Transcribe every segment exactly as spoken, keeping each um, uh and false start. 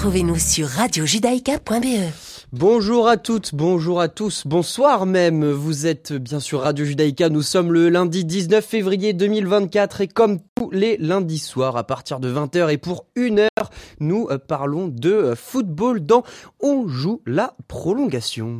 Retrouvez-nous sur radio judaïka point b e. Bonjour à toutes, bonjour à tous, bonsoir même. Vous êtes bien sûr Radio Judaïka, nous sommes le lundi dix-neuf février deux mille vingt-quatre et comme tous les lundis soirs à partir de vingt heures et pour une heure, nous parlons de football dans On joue la prolongation.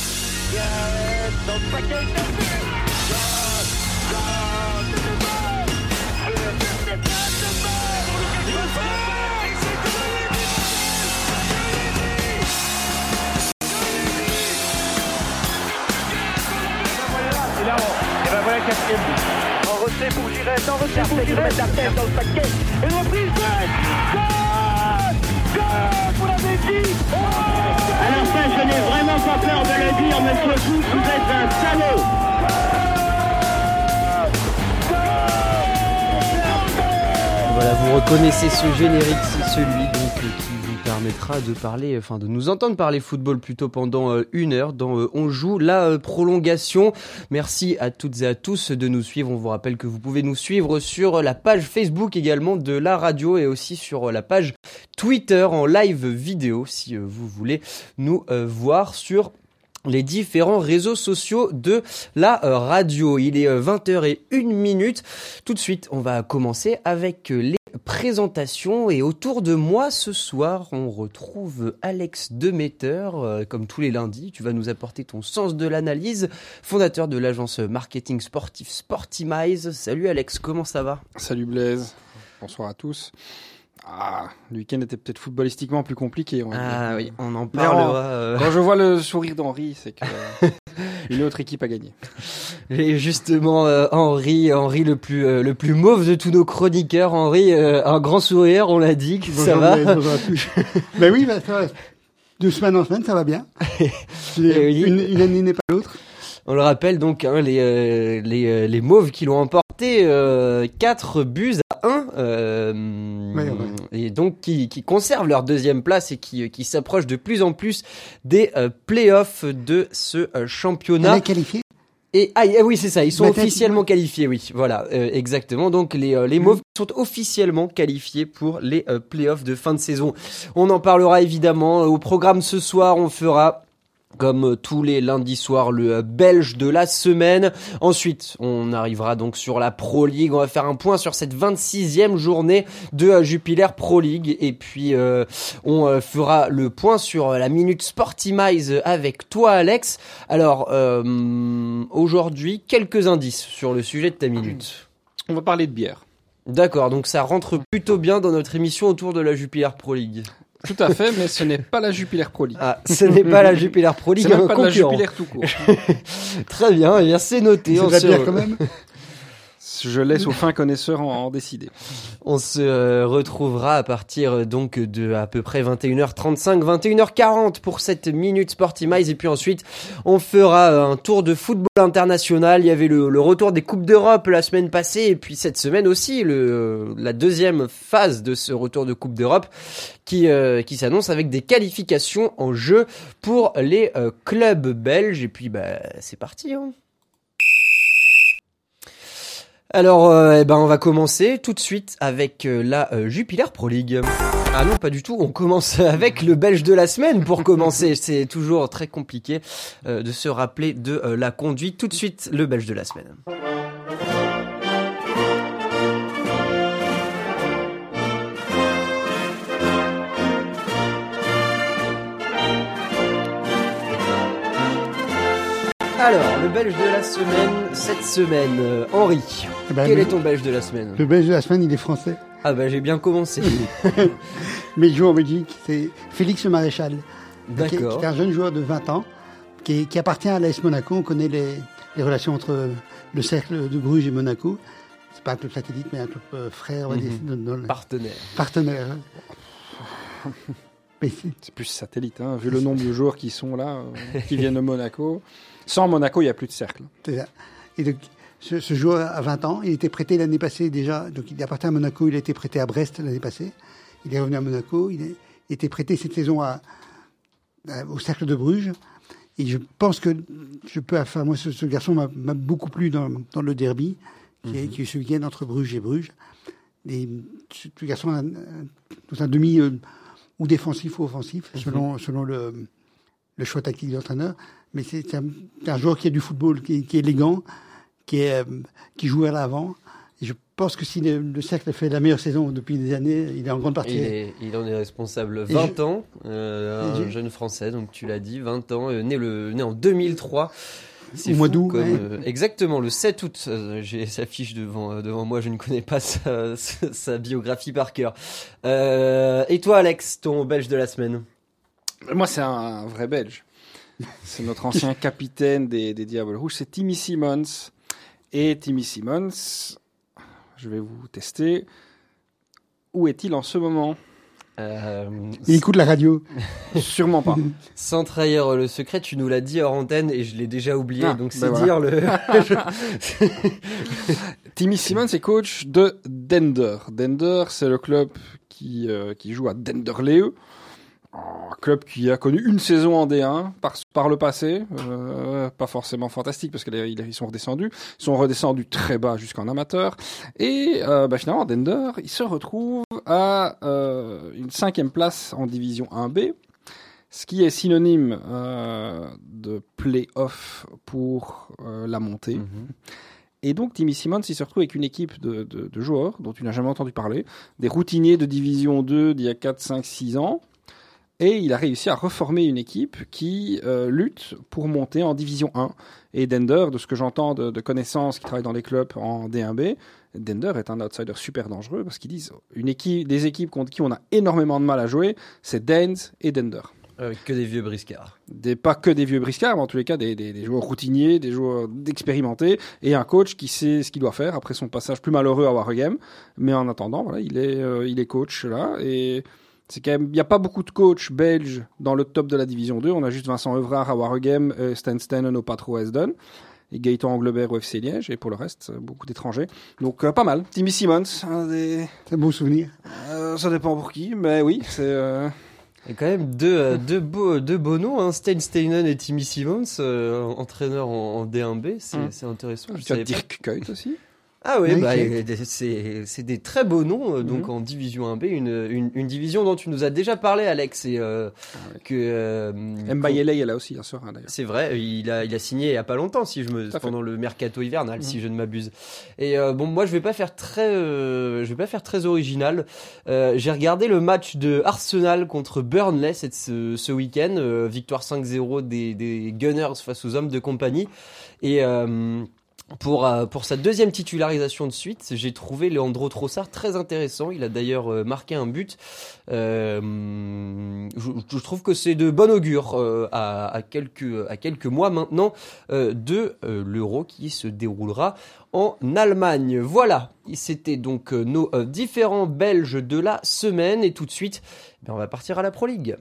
Quatrième but. En retrait pour Giresse, en retrait pour Giresse, la tête dans le paquet. Et le reprise, goal Goal pour la Belgique. Alors ça, je n'ai vraiment pas peur de le dire, monsieur Fous, vous êtes un salaud. Voilà, vous reconnaissez ce générique, c'est celui donc qui vous permettra de parler, enfin de nous entendre parler football plutôt pendant euh, une heure dans euh, On joue la euh, prolongation. Merci à toutes et à tous de nous suivre. On vous rappelle que vous pouvez nous suivre sur la page Facebook également de la radio et aussi sur la page Twitter en live vidéo si euh, vous voulez nous euh, voir sur les différents réseaux sociaux de la euh, radio. Il est euh, vingt heures et une minute. Tout de suite, on va commencer avec euh, les présentations et autour de moi ce soir, on retrouve Alex Demeter. Euh, comme tous les lundis, tu vas nous apporter ton sens de l'analyse, fondateur de l'agence marketing sportif Sportimize. Salut Alex, comment ça va ? Salut Blaise, bonsoir à tous. Ah, le week-end était peut-être footballistiquement plus compliqué. On ah oui, on en parlera. Euh... Quand je vois le sourire d'Henri, c'est que euh, une autre équipe a gagné. Et justement, euh, Henri, Henri le plus euh, le plus mauve de tous nos chroniqueurs. Henri, euh, un grand sourire, on l'a dit. Que bonjour, ça va. Ben oui, ben ça va. De semaine en semaine, ça va bien. oui. une, une année n'est pas l'autre. On le rappelle donc, hein, les, euh, les, euh, les Mauves qui l'ont emporté euh, quatre buts à un, euh, ouais, ouais. Et donc qui, qui conservent leur deuxième place et qui, qui s'approchent de plus en plus des euh, playoffs de ce euh, championnat. Elle est qualifiée ? Et ah oui, c'est ça, ils sont officiellement qualifiés, oui, voilà, euh, exactement. Donc les euh, les Mauves sont officiellement qualifiés pour les euh, playoffs de fin de saison. On en parlera évidemment au programme ce soir. On fera comme tous les lundis soirs, le Belge de la semaine. Ensuite, on arrivera donc sur la Pro League. On va faire un point sur cette vingt-sixième journée de Jupiler Pro League. Et puis, euh, on euh, fera le point sur la Minute Sportimize avec toi, Alex. Alors, euh, aujourd'hui, quelques indices sur le sujet de ta minute. On va parler de bière. D'accord, donc ça rentre plutôt bien dans notre émission autour de la Jupiler Pro League. Tout à fait, mais ce n'est pas la Jupiler Pro League. Ah, ce n'est pas la Jupiler Pro League. C'est même pas de la Jupiler tout court. Très bien, et bien c'est noté. C'est on de la se... bière quand même. Je laisse aux fins connaisseurs en, en décider. On se euh, retrouvera à partir euh, donc de à peu près vingt et une heures trente-cinq, vingt et une heures quarante pour cette Minute Sportimize. Et puis ensuite, on fera euh, un tour de football international. Il y avait le, le retour des Coupes d'Europe la semaine passée. Et puis cette semaine aussi, le, euh, la deuxième phase de ce retour de Coupe d'Europe qui, euh, qui s'annonce avec des qualifications en jeu pour les euh, clubs belges. Et puis, bah, c'est parti, hein. Alors, euh, eh ben, on va commencer tout de suite avec euh, la euh, Jupiler Pro League. Ah non, pas du tout. On commence avec le Belge de la semaine pour commencer. C'est toujours très compliqué euh, de se rappeler de euh, la conduite. Tout de suite, le Belge de la semaine. Alors, le Belge de la semaine, cette semaine, euh, Henri, eh ben, quel le, est ton Belge de la semaine ? Le Belge de la semaine, il est français. Ah bah j'ai bien commencé. Mais il joue en Belgique, c'est Félix Le Maréchal. D'accord. Qui, qui est un jeune joueur de vingt ans, qui, qui appartient à l'A S Monaco. On connaît les, les relations entre le cercle de Bruges et Monaco. C'est pas un club satellite, mais un club euh, frère, on va mmh. dire. Dans, dans le... Partenaire. Partenaire. Mais c'est... c'est plus satellite, hein, vu le nombre de joueurs qui sont là, euh, qui viennent de Monaco. Sans Monaco, il n'y a plus de cercle. C'est ça. Et donc, ce, ce joueur a vingt ans, il était prêté l'année passée déjà, donc il appartient à Monaco, il a été prêté à Brest l'année passée. Il est revenu à Monaco, il a été prêté cette saison à, à, au cercle de Bruges. Et je pense que je peux faire, moi, ce, ce garçon m'a, m'a beaucoup plu dans, dans le derby, qui, mm-hmm. est, qui est ce week-end entre Bruges et Bruges. Et ce, ce garçon a, a un demi, euh, ou défensif ou offensif, mm-hmm. selon, selon le, le choix tactique de l'entraîneur. Mais c'est, c'est, un, c'est un joueur qui a du football, qui, qui est élégant, qui, est, euh, qui joue à l'avant. Et je pense que si le, le Cercle fait la meilleure saison depuis des années, il est en grande partie. Il, est, il en est responsable. vingt je, ans, euh, un je, jeune Français, donc tu l'as dit, vingt ans, euh, né, le, né en deux mille trois. C'est au mois d'août. Comme, ouais. euh, exactement, le sept août. Euh, j'ai sa fiche devant, euh, devant moi, je ne connais pas sa, sa, sa biographie par cœur. Euh, et toi, Alex, ton Belge de la semaine? Moi, c'est un, un vrai Belge. C'est notre ancien capitaine des, des Diables Rouges, c'est Timmy Simons. Et Timmy Simons, je vais vous tester. Où est-il en ce moment? euh, Il écoute la radio. Sûrement pas. Sans trahir le secret, tu nous l'as dit hors antenne et je l'ai déjà oublié, ah, donc ben c'est voilà. dire le... Timmy Simons est coach de Dender. Dender, c'est le club qui, euh, qui joue à Denderleeuw. Un club qui a connu une saison en D un par, par le passé, euh, pas forcément fantastique parce qu'ils sont redescendus, ils sont redescendus très bas jusqu'en amateur, et euh, bah finalement Dender, il se retrouve à euh, une cinquième place en division un B, ce qui est synonyme euh, de play-off pour euh, la montée. Mm-hmm. Et donc, Timmy Simons, il se retrouve avec une équipe de, de, de joueurs dont tu n'as jamais entendu parler, des routiniers de division deux d'il y a quatre, cinq, six ans. Et il a réussi à reformer une équipe qui euh, lutte pour monter en Division un. Et Dender, de ce que j'entends de, de connaissances qui travaillent dans les clubs en D un B, Dender est un outsider super dangereux parce qu'ils disent une équipe, des équipes contre qui on a énormément de mal à jouer, c'est Daines et Dender. Avec que des vieux briscards. Des, pas que des vieux briscards, mais en tous les cas des, des, des joueurs routiniers, des joueurs expérimentés, et un coach qui sait ce qu'il doit faire après son passage plus malheureux à Waregem. Mais en attendant, voilà, il est, euh, il est coach là, et c'est quand même, il n'y a pas beaucoup de coachs belges dans le top de la division deux. On a juste Vincent Evrard à Waregem, euh, Stan Stenen au Patro Esden, et Gaëtan Anglebert au F C Liège, et pour le reste, beaucoup d'étrangers. Donc, euh, pas mal. Timmy Simons, un des... C'est un beau souvenir. Euh, ça dépend pour qui, mais oui, c'est... Euh... Il y a quand même deux, euh, deux, beaux, deux beaux noms, hein, Stan Stenen et Timmy Simons, euh, entraîneurs en, en D un B, c'est, mmh. c'est intéressant. Je tu as Dirk Kuyt aussi. Ah oui, oui bah, okay. c'est, c'est des très beaux noms, donc mmh. en Division un B, une, une, une division dont tu nous as déjà parlé, Alex, et euh, ah oui. que... Euh, Mbayele est là aussi, bien sûr, hein, d'ailleurs. C'est vrai, il a, il a signé il y a pas longtemps, si je me, pendant le mercato hivernal, mmh. si je ne m'abuse. Et euh, bon, moi, je vais pas faire très, euh, je vais pas faire très original. Euh, j'ai regardé le match de Arsenal contre Burnley cette, ce, ce week-end, euh, victoire cinq zéro des, des Gunners face aux hommes de compagnie, et... Euh, Pour, euh, pour sa deuxième titularisation de suite, j'ai trouvé Leandro Trossard très intéressant. Il a d'ailleurs euh, marqué un but. Euh, je, je trouve que c'est de bon augure euh, à, à, quelques, à quelques mois maintenant euh, de euh, l'Euro qui se déroulera en Allemagne. Voilà, c'était donc euh, nos euh, différents Belges de la semaine. Et tout de suite, eh bien, on va partir à la Pro League.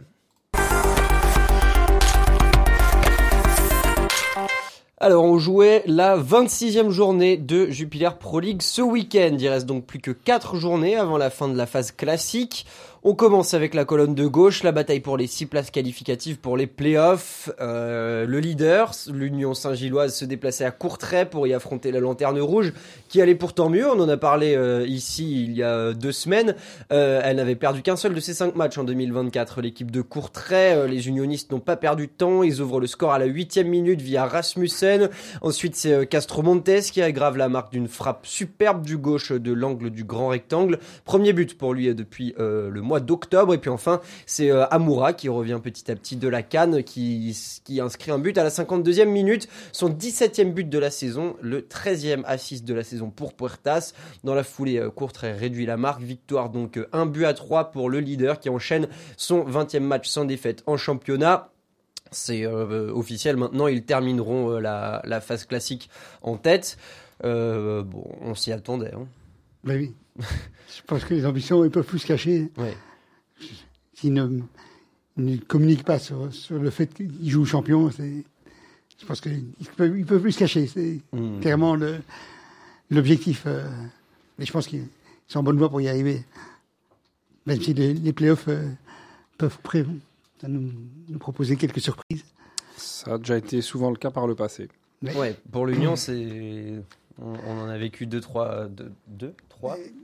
Alors, on jouait la vingt-sixième journée de Jupiler Pro League ce week-end. Il reste donc plus que quatre journées avant la fin de la phase classique. On commence avec la colonne de gauche, la bataille pour les six places qualificatives pour les playoffs. Euh, le leader, l'Union Saint-Gilloise, se déplaçait à Courtrai pour y affronter la Lanterne Rouge, qui allait pourtant mieux. On en a parlé euh, ici il y a deux semaines. Euh, elle n'avait perdu qu'un seul de ses cinq matchs en deux mille vingt-quatre. L'équipe de Courtrai, euh, les unionistes n'ont pas perdu de temps. Ils ouvrent le score à la huitième minute via Rasmussen. Ensuite, c'est euh, Castro Montes qui aggrave la marque d'une frappe superbe du gauche de l'angle du grand rectangle. Premier but pour lui depuis euh, le mois d'octobre. Et puis enfin, c'est euh, Amoura qui revient petit à petit de la CAN, qui, qui inscrit un but à la cinquante-deuxième minute, son dix-septième but de la saison, le treizième assist de la saison pour Puertas. Dans la foulée, euh, Courtrai réduit la marque, victoire donc euh, un but à trois pour le leader qui enchaîne son vingtième match sans défaite en championnat. C'est euh, officiel maintenant, ils termineront euh, la, la phase classique en tête. Euh, bon, on s'y attendait. Hein. Ben oui. Je pense que les ambitions, ils peuvent plus se cacher. Ouais. S'ils ne, ne communiquent pas sur, sur le fait qu'ils jouent champion, c'est, je pense qu'ils peuvent, ils peuvent plus se cacher. C'est mmh. clairement le, l'objectif. Euh, et je pense qu'ils sont en bonne voie pour y arriver. Même si les, les playoffs euh, peuvent pré- nous, nous proposer quelques surprises. Ça a déjà été souvent le cas par le passé. Ouais, ouais pour l'Union, c'est... On, on en a vécu deux, trois, deux, deux, trois.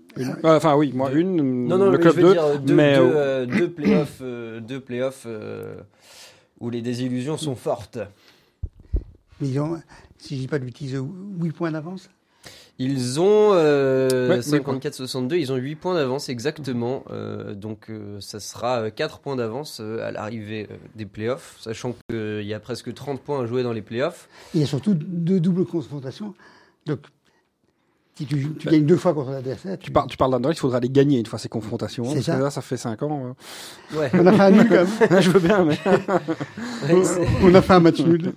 Une. Euh, enfin oui, moi deux. une. Non, non, le mais club je veux deux, dire deux, mais deux, euh, euh, deux playoffs, euh, deux playoffs euh, où les désillusions sont fortes. Mais ils ont, si je dis pas de bêtises, huit points d'avance. Ils ont euh, Ouais, cinquante-quatre soixante-deux, ils ont huit points d'avance exactement. Euh, donc euh, ça sera quatre points d'avance euh, à l'arrivée euh, des playoffs, sachant qu'il y a presque trente points à jouer dans les playoffs. Et il y a surtout deux doubles confrontations. Donc, si tu, tu gagnes deux fois contre l'adversaire, tu parles, tu parles d'Anderlecht, il faudra les gagner une fois ces confrontations. C'est Parce ça. que là, ça fait cinq ans. Ouais. On a fait un nul quand même. euh. Je veux bien, mais. Ouais, c'est- On a fait un match nul.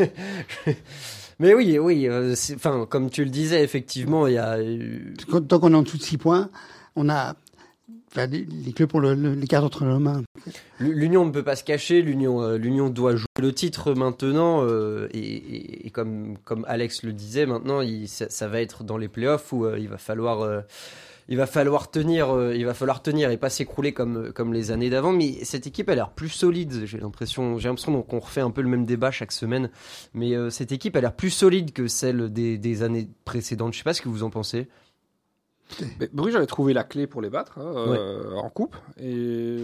Mais oui, oui. euh, c'est- Enfin, comme tu le disais, effectivement, il y a. euh, Quand- Tant qu'on est en dessous de six points, on a. Enfin, les, les clubs ont le, le, les cartes entre leurs mains. L'Union ne peut pas se cacher. L'Union, euh, l'Union doit jouer le titre maintenant. euh, et, et- et comme comme Alex le disait, maintenant, il, ça, ça va être dans les playoffs où euh, il va falloir. euh, Il va falloir tenir, euh, il va falloir tenir et pas s'écrouler comme comme les années d'avant. Mais cette équipe a l'air plus solide. J'ai l'impression, j'ai l'impression qu'on refait un peu le même débat chaque semaine. Mais euh, cette équipe a l'air plus solide que celle des, des années précédentes. Je sais pas ce que vous en pensez. Mais Bruges avait trouvé la clé pour les battre hein, euh, en coupe et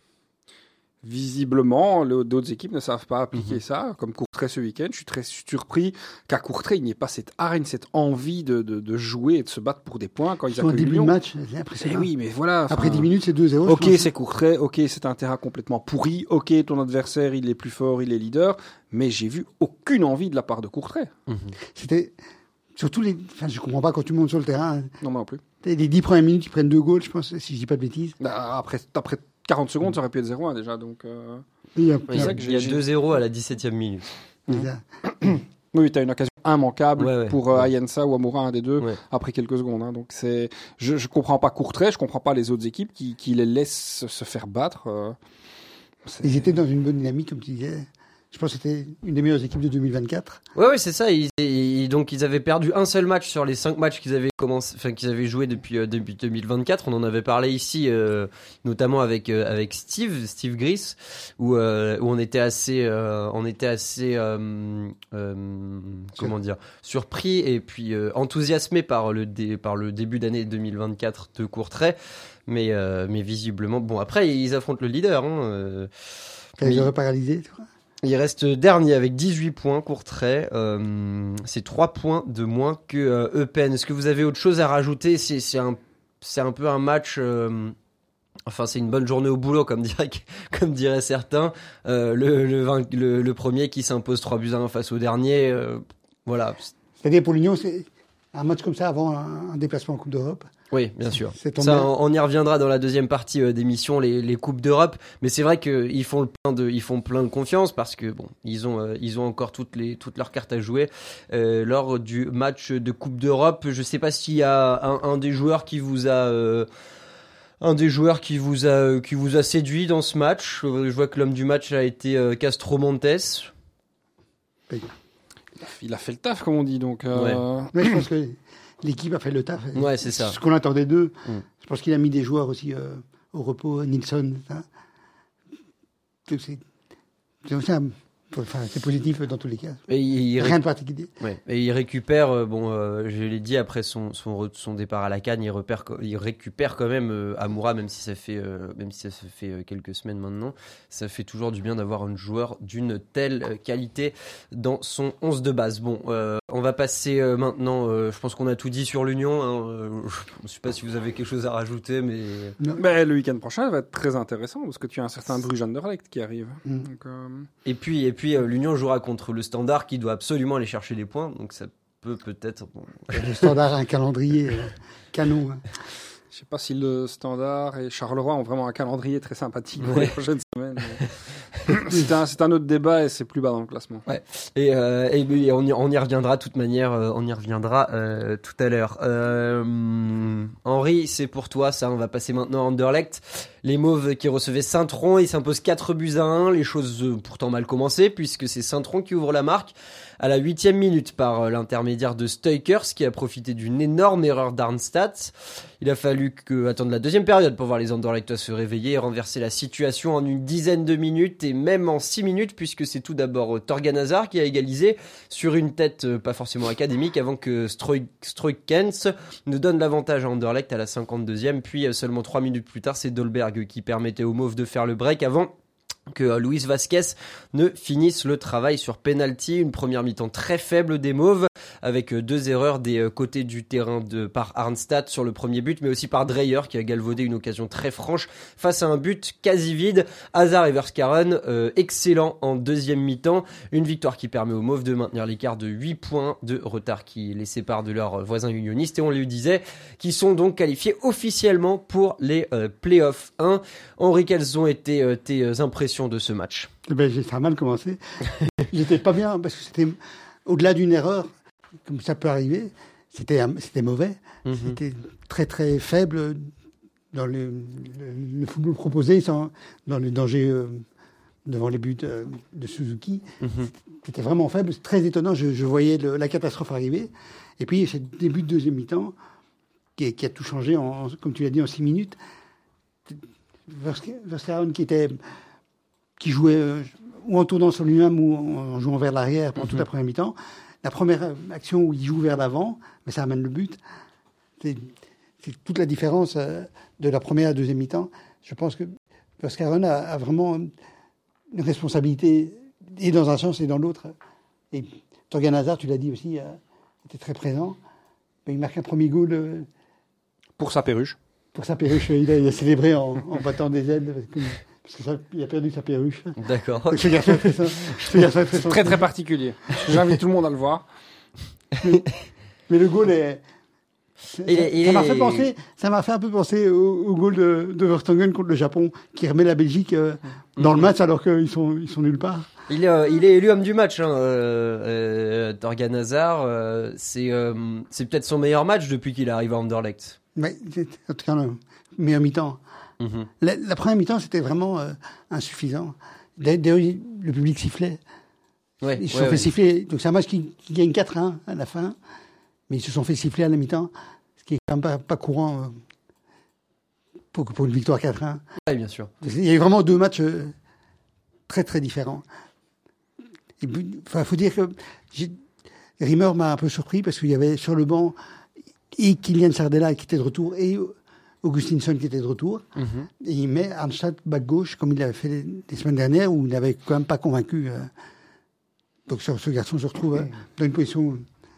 visiblement le- d'autres équipes ne savent pas appliquer Mhm. ça comme Courtrai ce week-end. Je suis très surpris qu'à Courtrai il n'y ait pas cette hargne, cette envie de, de, de jouer et de se battre pour des points quand ils Sur un accueillent début de Lyon. match, c'est Eh impressionnant. oui, mais voilà. Après enfin, dix minutes, c'est deux zéro. je Ok, pense. c'est Courtrai, ok, c'est un terrain complètement pourri, ok, ton adversaire il est plus fort, il est leader, mais j'ai vu aucune envie de la part de Courtrai. C'était. Surtout les. Enfin, je comprends pas quand tu montes sur le terrain. Non, moi non plus. Les dix premières minutes, ils prennent deux goals, je pense, si je dis pas de bêtises. Ah, Après, après quarante secondes, ça aurait pu être zéro un déjà, donc. euh, Il y a, Oui, il y a- ça que il y a j'ai- deux zéro à la dix-septième minute. il y a- Oui, tu as une occasion immanquable Ouais, ouais. pour euh, Ouais. Ayensa ou Amoura, un des deux, Ouais. après quelques secondes. hein. Donc c'est, je, je comprends pas Courtrai, je comprends pas les autres équipes qui, qui les laissent se faire battre. euh. C'est- Ils étaient dans une bonne dynamique, comme tu disais. Je pense que c'était une des meilleures équipes de deux mille vingt-quatre. Ouais, ouais, c'est ça. Ils, ils- donc ils avaient perdu un seul match sur les cinq matchs qu'ils avaient commencé, enfin qu'ils avaient joué depuis euh, depuis deux mille vingt-quatre. On en avait parlé ici, euh, notamment avec euh, avec Steve, Steve Gris, où euh, où on était assez, euh, on était assez, euh, euh, comment dire, surpris et puis euh, enthousiasmé par le dé, par le début d'année deux mille vingt-quatre de Courtrai. Mais euh, mais visiblement, bon après ils affrontent le leader. Hein, euh, Ils mais- auraient paralysé. tu vois. il reste dernier avec dix-huit points, Courtrai. Euh, c'est trois points de moins que euh, Eupen. Est-ce que vous avez autre chose à rajouter? C'est, c'est, un, c'est un peu un match... euh, enfin, c'est une bonne journée au boulot, comme diraient, comme diraient certains. Euh, le, le, vain- le, le premier qui s'impose trois buts à un face au dernier. euh, voilà. C'est-à-dire pour l'Union, c'est un match comme ça avant un, un déplacement en Coupe d'Europe. Oui, bien sûr. C'est tombé. Ça, on, on y reviendra dans la deuxième partie euh, d'émission, les, les coupes d'Europe. Mais c'est vrai qu'ils font le plein de, ils font plein de confiance parce que bon, ils ont, euh, ils ont encore toutes les, toutes leurs cartes à jouer euh, lors du match de Coupe d'Europe. Je sais pas s'il y a un, un des joueurs qui vous a, euh, un des joueurs qui vous a, euh, qui vous a séduit dans ce match. Euh, Je vois que l'homme du match a été euh, Castro Montes. Il a fait le taf, comme on dit. Donc, euh, Mais je pense que l'équipe a fait le taf. Ouais, c'est ça. Ce qu'on attendait d'eux. Mm. Je pense qu'il a mis des joueurs aussi euh, au repos, Nilsson. Ça. Donc c'est c'est aussi un- enfin, c'est positif dans tous les cas. Et il, il Rien de particulier. Ouais. Et il récupère, euh, bon, euh, je l'ai dit, après son, son, re- son départ à la Cannes, il, repère, co- il récupère quand même euh, Amoura, même si ça fait, euh, même si ça fait euh, quelques semaines maintenant. Ça fait toujours du bien d'avoir un joueur d'une telle euh, qualité dans son onze de base. Bon, euh, on va passer euh, maintenant, euh, je pense qu'on a tout dit sur l'Union. Hein, euh, je ne sais pas si vous avez quelque chose à rajouter, mais... mais le week-end prochain, ça va être très intéressant parce que tu as un certain Bruges Anderlecht qui arrive. Mm. Donc, euh, Et puis, et puis euh, l'Union jouera contre le Standard qui doit absolument aller chercher des points, donc ça peut peut-être... Bon, Le Standard a un calendrier euh, canon. hein. je sais pas si le Standard et Charleroi ont vraiment un calendrier très sympathique pour Ouais. les prochaines semaines. mais- c'est, un, c'est un autre débat et c'est plus bas dans le classement. Et, euh, et oui, on, y, on y reviendra de toute manière, euh, on y reviendra euh, tout à l'heure. Euh, Henri, c'est pour toi ça, on va passer maintenant à Anderlecht. Les Mauves qui recevaient Saint-Tron, ils s'imposent quatre buts à un, les choses euh, pourtant mal commencées puisque c'est Saint-Tron qui ouvre la marque à la huitième minute par euh, l'intermédiaire de Steukers qui a profité d'une énorme erreur d'Arnstadt. Il a fallu que, attendre la deuxième période pour voir les Anderlechtois se réveiller et renverser la situation en une dizaine de minutes et même en six minutes, puisque c'est tout d'abord Torgan Hazard qui a égalisé sur une tête euh, pas forcément académique avant que Stroikens ne donne l'avantage à Anderlecht à la cinquante-deuxième, puis euh, seulement trois minutes plus tard, c'est Dolberg qui permettait aux Mauves de faire le break avant que euh, Luis Vasquez ne finisse le travail sur penalty. Une première mi-temps très faible des Mauves, avec euh, deux erreurs des euh, côtés du terrain de, par Arnstad sur le premier but, mais aussi par Dreyer qui a galvaudé une occasion très franche face à un but quasi vide. Hazard et Verskaren, euh, excellent en deuxième mi-temps. Une victoire qui permet aux Mauves de maintenir l'écart de huit points de retard qui les sépare de leurs voisins unionistes. Et on le disait, qui sont donc qualifiés officiellement pour les euh, playoffs un. Henri, quelles ont été euh, tes euh, impressions de ce match? Ben, j'ai très mal commencé. J'étais pas bien parce que c'était au-delà d'une erreur, comme ça peut arriver. C'était c'était mauvais. Mm-hmm. C'était très très faible dans le, le, le football proposé, sans, dans le danger euh, devant les buts de, de Suzuki. Mm-hmm. C'était vraiment faible. C'est très étonnant. Je, je voyais le, la catastrophe arriver. Et puis ce début de deuxième mi-temps qui, qui a tout changé, en, comme tu l'as dit, en six minutes. Verskaren qui était qui jouait euh, ou en tournant sur lui-même ou en, en jouant vers l'arrière pendant mm-hmm. toute la première mi-temps. La première action où il joue vers l'avant, mais ça amène le but. C'est, c'est toute la différence euh, de la première à la deuxième mi-temps. Je pense que Verskaren a, a vraiment une responsabilité et dans un sens et dans l'autre. Et Torgan Hazard, tu l'as dit aussi, euh, était très présent. Mais il marque un premier goal euh, pour sa perruche. Pour sa perruche, il a, il a célébré en, en battant des ailes. Parce que, Parce qu'il a perdu sa perruche. D'accord. Je fais fait ça. C'est très très particulier. J'invite tout le monde à le voir. Mais, mais le goal est. Il ça, est, il ça m'a est... fait penser. Ça m'a fait un peu penser au, au goal de, de Vertonghen contre le Japon, qui remet la Belgique euh, dans mm-hmm. le match alors qu'ils sont ils sont nulle part. Il est euh, il est élu homme du match. Hein, euh, euh, Torgan Hazard, euh, c'est euh, c'est peut-être son meilleur match depuis qu'il arrive à Anderlecht. Mais c'est en tout cas le meilleur mi-temps. Mmh. La, la première mi-temps, c'était vraiment euh, insuffisant. D'ailleurs, le public sifflait. Ouais, ils se ouais, sont ouais. fait siffler. Donc, c'est un match qui, qui gagne quatre à un à la fin. Mais ils se sont fait siffler à la mi-temps, ce qui est quand même pas, pas courant euh, pour, pour une victoire quatre à un. Oui, bien sûr. Il y a eu vraiment deux matchs euh, très, très différents. Il faut dire que j'ai, Rimmer m'a un peu surpris parce qu'il y avait sur le banc et Kylian Sardella qui était de retour et Augustinsson qui était de retour, mm-hmm. et il met Arnstad back gauche comme il l'avait fait les, les semaines dernières où il n'avait quand même pas convaincu. Euh. Donc ce, ce garçon se retrouve euh, dans une position.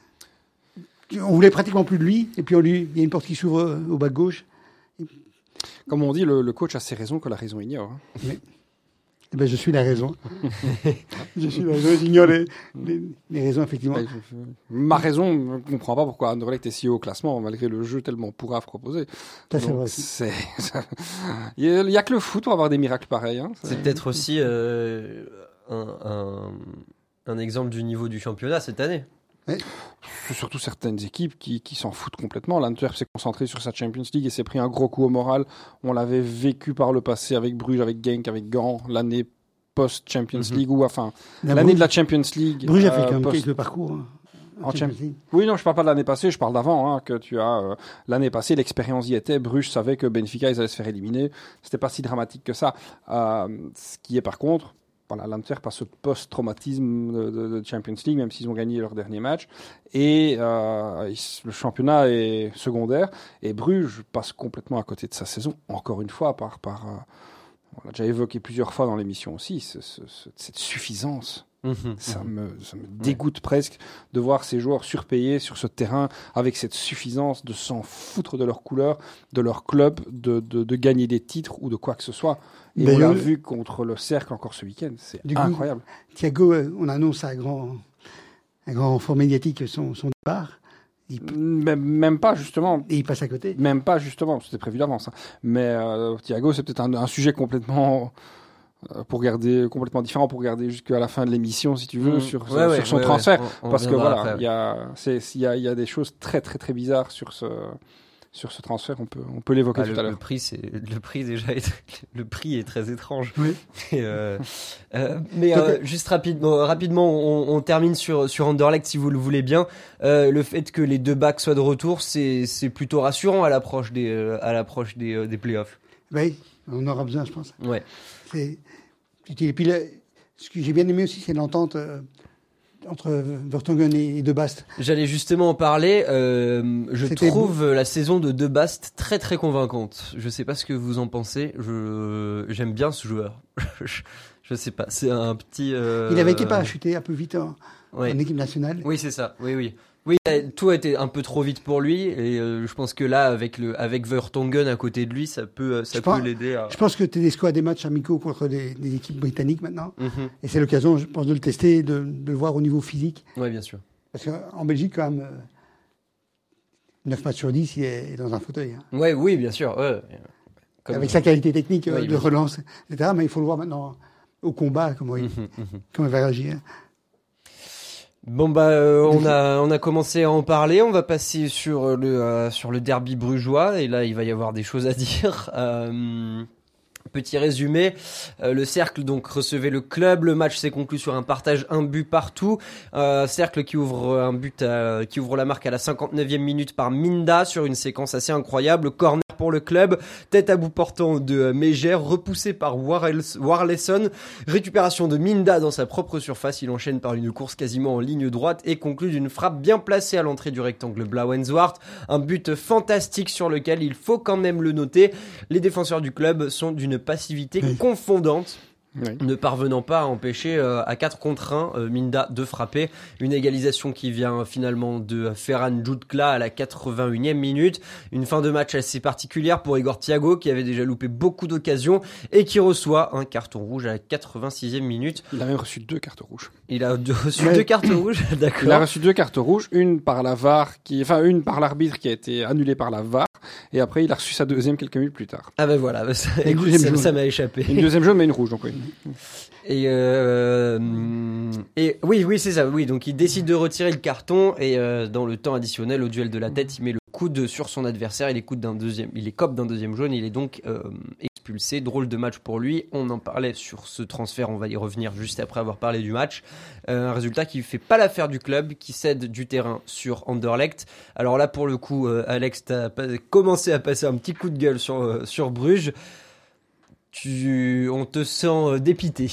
On voulait pratiquement plus de lui, et puis on lui, il y a une porte qui s'ouvre euh, au back gauche. Et... Comme on dit, le, le coach a ses raisons que la raison ignore. Hein. Mais, eh ben, je suis la raison. je suis la raison, j'ignore les, les, les raisons, effectivement. Ben, je, je, ma raison, je ne comprends pas pourquoi Anderlecht est si haut au classement, malgré le jeu tellement pourrave proposé. Ça, c'est vrai. C'est, ça, il n'y a, a que le foot pour avoir des miracles pareils. Hein. C'est, c'est peut-être aussi euh, un, un, un exemple du niveau du championnat cette année. Ouais. C'est surtout certaines équipes qui, qui s'en foutent complètement. L'Antwerp s'est concentré sur sa Champions League et s'est pris un gros coup au moral. On l'avait vécu par le passé avec Bruges, avec Genk, avec Gand, l'année post-Champions mm-hmm. League, ou enfin, la l'année Bruges, de la Champions League. Bruges a fait euh, quand même post... quelques parcours. Hein, en Champions League. Oui, non, je ne parle pas de l'année passée, je parle d'avant. Hein, que tu as euh, l'année passée, l'expérience y était. Bruges savait que Benfica, ils allaient se faire éliminer. C'était pas si dramatique que ça. Euh, ce qui est par contre. Voilà, l'Antwerp a ce post-traumatisme de, de, de Champions League, même s'ils ont gagné leur dernier match. Et euh, le championnat est secondaire. Et Bruges passe complètement à côté de sa saison, encore une fois, par, par euh, on l'a déjà évoqué plusieurs fois dans l'émission aussi, ce, ce, ce, cette suffisance. Mmh, ça, mmh. me, ça me dégoûte ouais. presque de voir ces joueurs surpayés sur ce terrain avec cette suffisance de s'en foutre de leur couleur, de leur club, de, de, de gagner des titres ou de quoi que ce soit. Et mais on l'a le... vu contre le Cercle encore ce week-end. C'est du incroyable. Coup, Thiago, on annonce un grand, un grand renfort médiatique son, son départ. Il... Même, même pas, justement. Et il passe à côté. Même pas, justement. C'était prévu d'avance. Hein. Mais euh, Thiago, c'est peut-être un, un sujet complètement... pour garder complètement différent, pour garder jusqu'à la fin de l'émission, si tu veux, mmh. sur, ouais, sur ouais, son ouais, transfert. ouais. On, on parce que voilà, après, il y a, c'est, il y a, il y a des choses très, très, très bizarres sur ce, sur ce transfert, on peut, on peut l'évoquer Ah, tout le, à l'heure. le prix, c'est le prix déjà. Est, le prix est très étrange. Oui. Et, euh, euh, mais euh, juste rapidement, rapidement, on, on termine sur sur Anderlecht si vous le voulez bien. Euh, le fait que les deux backs soient de retour, c'est c'est plutôt rassurant à l'approche des euh, à l'approche des euh, des playoffs. Oui, on aura besoin, je pense. Ouais. C'est... Et puis là, ce que j'ai bien aimé aussi, c'est l'entente euh, entre Vertonghen et De Bast. J'allais justement en parler. Euh, je C'était trouve beau. la saison de De Bast très très convaincante. Je sais pas ce que vous en pensez. Je j'aime bien ce joueur. je, je sais pas. C'est un petit. Euh... Il avait été parachuté un peu vite en, Ouais. en équipe nationale. Oui, c'est ça. Oui, oui. Oui, euh, tout a été un peu trop vite pour lui et euh, je pense que là, avec le avec Vertonghen à côté de lui, ça peut euh, ça Je peut pense- l'aider à. Je pense que Tedesco a des matchs amicaux contre des, des équipes britanniques maintenant. Mhm. Et c'est l'occasion, je pense, de le tester et de, de le voir au niveau physique. Ouais, bien sûr. Parce qu'en Belgique, quand même, euh, neuf matchs sur dix, il est dans un fauteuil. hein. Ouais, oui, bien sûr. Ouais. Comme- Avec sa qualité technique euh, Oui, de bien sûr. relance, et cetera. Mais il faut le voir maintenant au combat, comment il, Mhm, mhm. comment il va réagir. Bon bah euh, on a on a commencé à en parler, on va passer sur le euh, sur le derby brugeois et là il va y avoir des choses à dire. Euh, petit résumé, euh, le Cercle donc recevait le club, le match s'est conclu sur un partage un but partout. Euh, Cercle qui ouvre un but à- qui ouvre la marque à la cinquante-neuvième minute par Minda sur une séquence assez incroyable, corner pour le club, tête à bout portant de Mégère, repoussé par Warles- Warleson, récupération de Minda dans sa propre surface, il enchaîne par une course quasiment en ligne droite et conclut d'une frappe bien placée à l'entrée du rectangle Blauenzwart, un but fantastique sur lequel il faut quand même le noter, les défenseurs du club sont d'une passivité Oui. confondante, Oui. ne parvenant pas à empêcher euh, à quatre contre un euh, Minda de frapper. Une égalisation qui vient euh, finalement de Ferran Jutkla à la quatre-vingt-unième minute. Une fin de match assez particulière pour Igor Thiago qui avait déjà loupé beaucoup d'occasions et qui reçoit un carton rouge à la quatre-vingt-sixième minute. Il a même reçu deux cartes rouges. Il a de- reçu Ouais. deux cartes rouges, Il a d'accord. reçu deux cartes rouges, une par la V A R, qui, enfin une par l'arbitre qui a été annulée par la V A R, et après il a reçu sa deuxième quelques minutes plus tard. Ah ben voilà, bah ça, Et écoute, deuxième ça- jaune. ça m'a échappé. Une deuxième jaune mais une rouge donc oui. Et, euh, et oui, oui, c'est ça. Oui, donc il décide de retirer le carton et euh, dans le temps additionnel, au duel de la tête, il met le coude sur son adversaire. Il écoute d'un deuxième, il écope d'un deuxième jaune. Il est donc euh, expulsé. Drôle de match pour lui. On en parlait sur ce transfert. On va y revenir juste après avoir parlé du match. Euh, un résultat qui fait pas l'affaire du club, qui cède du terrain sur Anderlecht. Alors là, pour le coup, euh, Alex, t'as pas- commencé à passer un petit coup de gueule sur euh, sur Bruges. Tu, on te sent euh, dépité.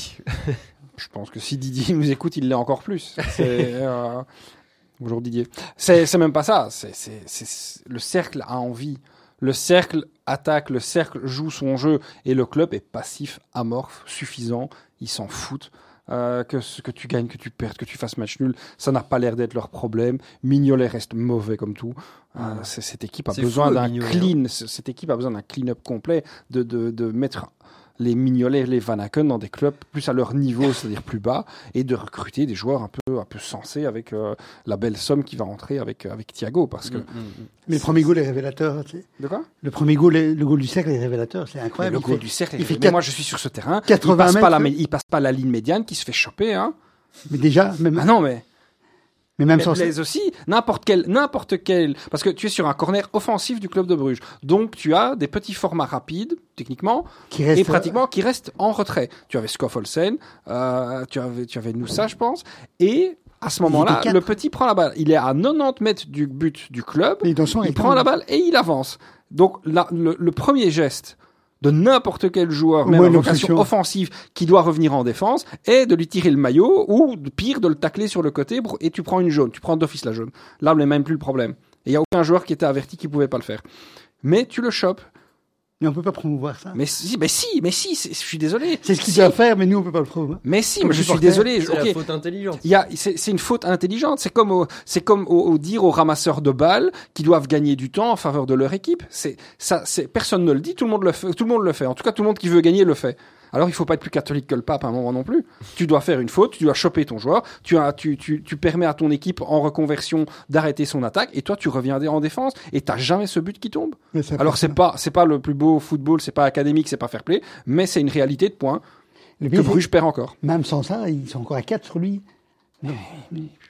Je pense que si Didier nous écoute, il l'est encore plus. C'est, euh, bonjour Didier. C'est, c'est même pas ça. C'est, c'est, c'est, le Cercle a envie. Le Cercle attaque, le Cercle joue son jeu et le club est passif, amorphe, suffisant. Ils s'en foutent. Euh, que ce que tu gagnes, que tu perdes, que tu fasses match nul, ça n'a pas l'air d'être leur problème. Mignolet reste mauvais comme tout. Euh, c'est, cette équipe a C'est besoin fou, d'un Mignolet, clean. c- Cette équipe a besoin d'un clean-up complet, de, de, de mettre les Mignolet, les Van Aken dans des clubs plus à leur niveau, c'est-à-dire plus bas, et de recruter des joueurs un peu, un peu sensés avec euh, la belle somme qui va rentrer avec, avec Thiago. Parce que... Mm, mm, mm. Mais le premier goal est révélateur. tu sais. De quoi Le premier goal, est- le goal du cercle est révélateur. C'est Mais incroyable. le Il goal fait- du cercle, il fait mais quatre- moi je suis sur ce terrain, il quatre-vingts passe, pas la, mètres. mé- il passe pas la ligne médiane qui se fait choper. Hein. Mais déjà, même, Ah non, mais... mais même Mais sans ça. Blaise aussi, n'importe quel, n'importe quel, parce que tu es sur un corner offensif du club de Bruges. Donc, tu as des petits formats rapides, techniquement, Qui reste, et pratiquement qui restent en retrait. Tu avais Skoffolsen, euh, tu avais, tu avais Noussa, je pense, et à ce moment-là, était quatre. le petit prend la balle. Il est à quatre-vingt-dix mètres du but du club, Mais dans son il état, prend la balle et il avance. Donc, là, le, le premier geste de n'importe quel joueur, Au même moins à une vocation obstruction. offensive, qui doit revenir en défense, est de lui tirer le maillot, ou de- pire, de le tacler sur le côté, br- et tu prends une jaune. Tu prends d'office la jaune. Là, on n'est même plus le problème. Et il n'y a aucun joueur qui était averti qui pouvait pas le faire. Mais tu le chopes. Mais on peut pas promouvoir ça. Mais si, mais si, mais si, c'est- je suis désolé. C'est ce qu'il Si. doit faire, mais nous, on peut pas le promouvoir. Mais si, Comme mais je suis supporter, désolé. C'est Ok. la faute intelligente. Il y a, c'est, c'est une faute intelligente. C'est comme, au, c'est comme au, au dire aux ramasseurs de balles qui doivent gagner du temps en faveur de leur équipe. C'est ça, c'est personne ne le dit, tout le monde le fait. Tout le monde le fait. En tout cas, tout le monde qui veut gagner le fait. Alors, il faut pas être plus catholique que le pape à un moment non plus. Tu dois faire une faute, tu dois choper ton joueur, tu as, tu, tu, tu permets à ton équipe en reconversion d'arrêter son attaque, et toi, tu reviens en défense, et t'as jamais ce but qui tombe. Mais ça Alors, passe c'est pas. pas, c'est pas le plus beau football, c'est pas académique, c'est pas fair play, mais c'est une réalité de point Le que pire, c'est- Bruges perd encore. Même sans ça, ils sont encore à quatre sur lui. Non.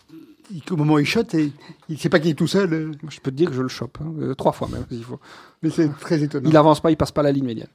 il- au moment où il shot, c'est- il ne sait pas qu'il est tout seul. euh, Moi, je peux te dire que je le chope, hein, euh, trois fois même, s'il faut. Mais c'est très étonnant. Il avance pas, il passe pas la ligne médiane.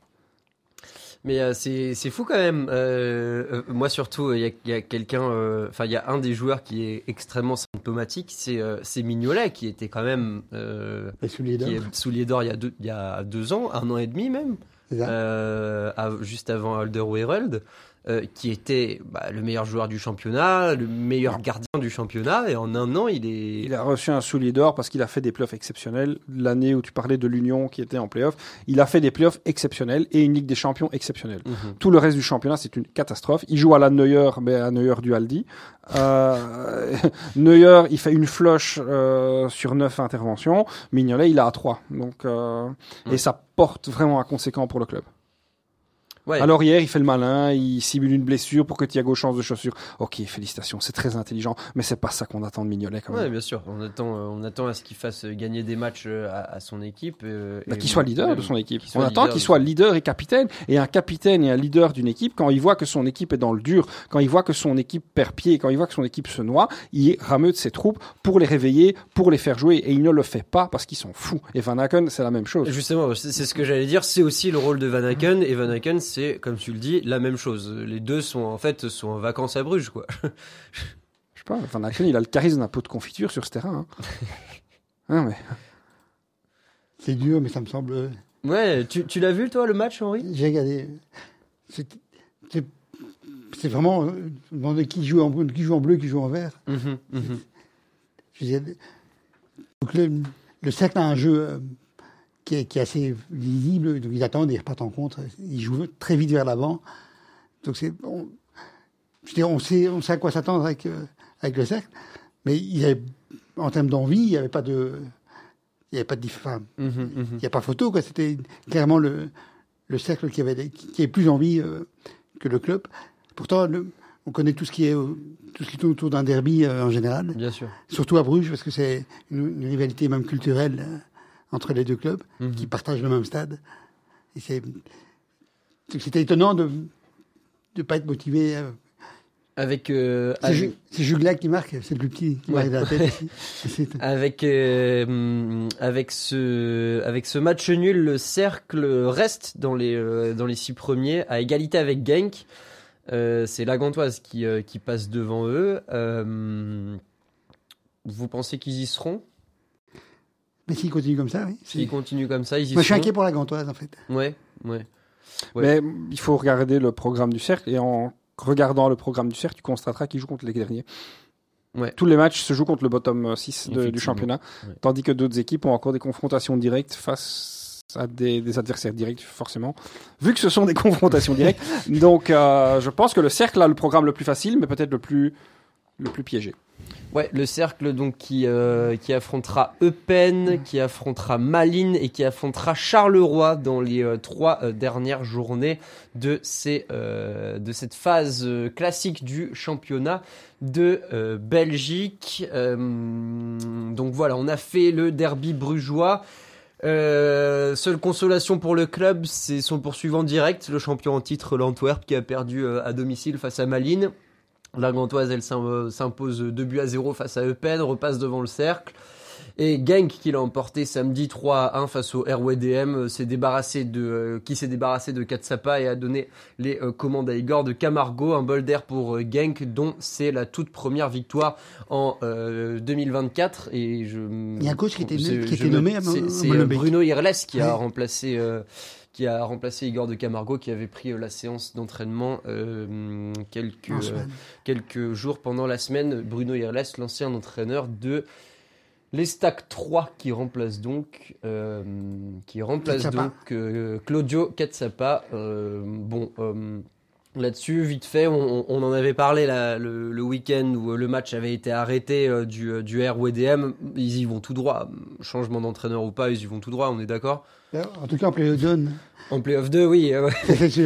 Mais euh, c'est c'est fou quand même. Euh, euh, moi surtout, il y a, il y a quelqu'un, enfin il y a un des joueurs qui est extrêmement symptomatique, c'est euh, c'est Mignolet qui était quand même euh, Les souliers d'or. qui est soulier d'or il y a deux il y a deux ans, un an et demi même, C'est ça. euh, à- juste avant Alderweireld, euh, qui était bah, le meilleur joueur du championnat, le meilleur gardien du championnat, et en un an il est. Il a reçu un soulier d'or parce qu'il a fait des playoffs exceptionnels. L'année où tu parlais de l'Union qui était en playoffs, il a fait des playoffs exceptionnels et une Ligue des Champions exceptionnelle. Mhm. Tout le reste du championnat, c'est une catastrophe. Il joue à la Neuer, mais à Neuer du Aldi. Euh, Neuer, il fait une floche euh, sur neuf interventions. Mignolet, il a à trois. Donc, euh, Ouais. Et ça porte vraiment à conséquent pour le club. Ouais. Alors hier, il fait le malin, il simule une blessure pour que Thiago change de chaussure. Ok, félicitations, c'est très intelligent, mais c'est pas ça qu'on attend de Mignolet quand même. Ouais, bien sûr. On attend, euh, on attend à ce qu'il fasse gagner des matchs euh, à, à son équipe. euh, Bah, et qu'il soit leader même de son équipe. qu'il soit On attend leader qu'il de soit son- leader et capitaine. Et un capitaine et un leader d'une équipe, quand il voit que son équipe est dans le dur, quand il voit que son équipe perd pied, quand il voit que son équipe se noie, il rameute ses troupes pour les réveiller, pour les faire jouer. Et il ne le fait pas parce qu'ils sont fous. Et Van Aken, c'est la même chose. Justement, c'est c'est ce que j'allais dire. C'est aussi le rôle de Van Aken. Et Van Aken, c'est, comme tu le dis, la même chose. Les deux sont en fait sont en vacances à Bruges, quoi. Je sais pas, Van Aken, il a le charisme d'un pot de confiture sur ce terrain. Hein. Hein, mais... C'est dur, mais ça me semble. euh, Ouais, tu, tu l'as vu toi le match, Henri? J'ai regardé. C'est c'est- c'est vraiment. euh, demander qui joue en bleu, qui joue en bleu, qui joue en vert. Mhm, mhm. Je veux dire, donc le, le cercle a un jeu euh, qui, est, qui est assez lisible, donc ils attendent, ils repartent en contre, ils jouent très vite vers l'avant. Donc c'est, on, je veux dire, on sait, on sait à quoi s'attendre avec, euh, avec le cercle, mais il y avait, en termes d'envie, il n'y avait pas de, il y avait pas de, enfin, Mhm, mhm. il n'y a pas photo, quoi. C'était clairement le, le cercle qui avait, qui, qui avait plus envie euh, que le club. Pourtant, le, on connaît tout ce qui est, euh, tout ce qui tourne autour d'un derby euh, en général. Bien sûr. Surtout à Bruges, parce que c'est une, une rivalité même culturelle euh, entre les deux clubs, Mhm. qui partagent le même stade. Et c'est, donc c'était étonnant de ne pas être motivé. euh. Avec euh, C'est, avec, Ju- c'est Jugla qui marque, c'est le plus petit qui Ouais. marque de la tête. ici. Et c'est- avec euh, hum, avec ce avec ce match nul, le cercle reste dans les euh, dans les six premiers à égalité avec Genk. Euh, c'est la Gantoise qui euh, qui passe devant eux. Euh, vous pensez qu'ils y seront? Mais s'il continue comme ça, oui. c'est- S'ils continuent comme ça, ils y Moi, je suis seront. inquiet pour la Gantoise, en fait. Ouais, ouais. Ouais. Mais il faut regarder le programme du cercle et en regardant le programme du cercle, tu constateras qu'il joue contre les derniers. Ouais. Tous les matchs se jouent contre le bottom six de- du Effectivement. championnat, Ouais. tandis que d'autres équipes ont encore des confrontations directes face à des, des adversaires directs, forcément, vu que ce sont des confrontations directes. Donc, euh, je pense que le cercle a le programme le plus facile, mais peut-être le plus, le plus piégé. Ouais, le cercle donc qui euh, qui affrontera Eupen, qui affrontera Malines et qui affrontera Charleroi dans les euh, trois euh, dernières journées de ces euh, de cette phase euh, classique du championnat de euh, Belgique. Euh, donc voilà, on a fait le derby brugeois. Euh, seule consolation pour le club, c'est son poursuivant direct, le champion en titre, l'Antwerp, qui a perdu euh, à domicile face à Malines. La Gantoise, elle s'im- s'impose deux buts à zéro face à Eupen, repasse devant le cercle. Et Genk, qui l'a emporté samedi trois à un face au R W D M, euh, s'est débarrassé de, euh, qui s'est débarrassé de Katsapa et a donné les euh, commandes à Igor de Camargo, un bol d'air pour euh, Genk, dont c'est la toute première victoire en euh, deux mille vingt-quatre. Et je, Il y a un coach qui était- c'est- qui je était me- nommé à c'est- Mo- C'est euh, Molenbeek. Bruno Irles qui a Ouais. remplacé. euh, qui a remplacé Igor de Camargo, qui avait pris euh, la séance d'entraînement euh, quelques, en euh, semaine. quelques jours pendant la semaine. Bruno Irles, l'ancien entraîneur de l'Estac trois, qui remplace donc, euh, qui remplace Katsapa. donc euh, Claudio Katsapa. Euh, bon, euh, là-dessus, vite fait, on, on en avait parlé là, le, le week-end où le match avait été arrêté euh, du, euh, du R W D M. Ils y vont tout droit. Changement d'entraîneur ou pas, ils y vont tout droit, on est d'accord? En tout cas, en play zone, En Playoff deux, oui. euh, ouais. c'est sûr.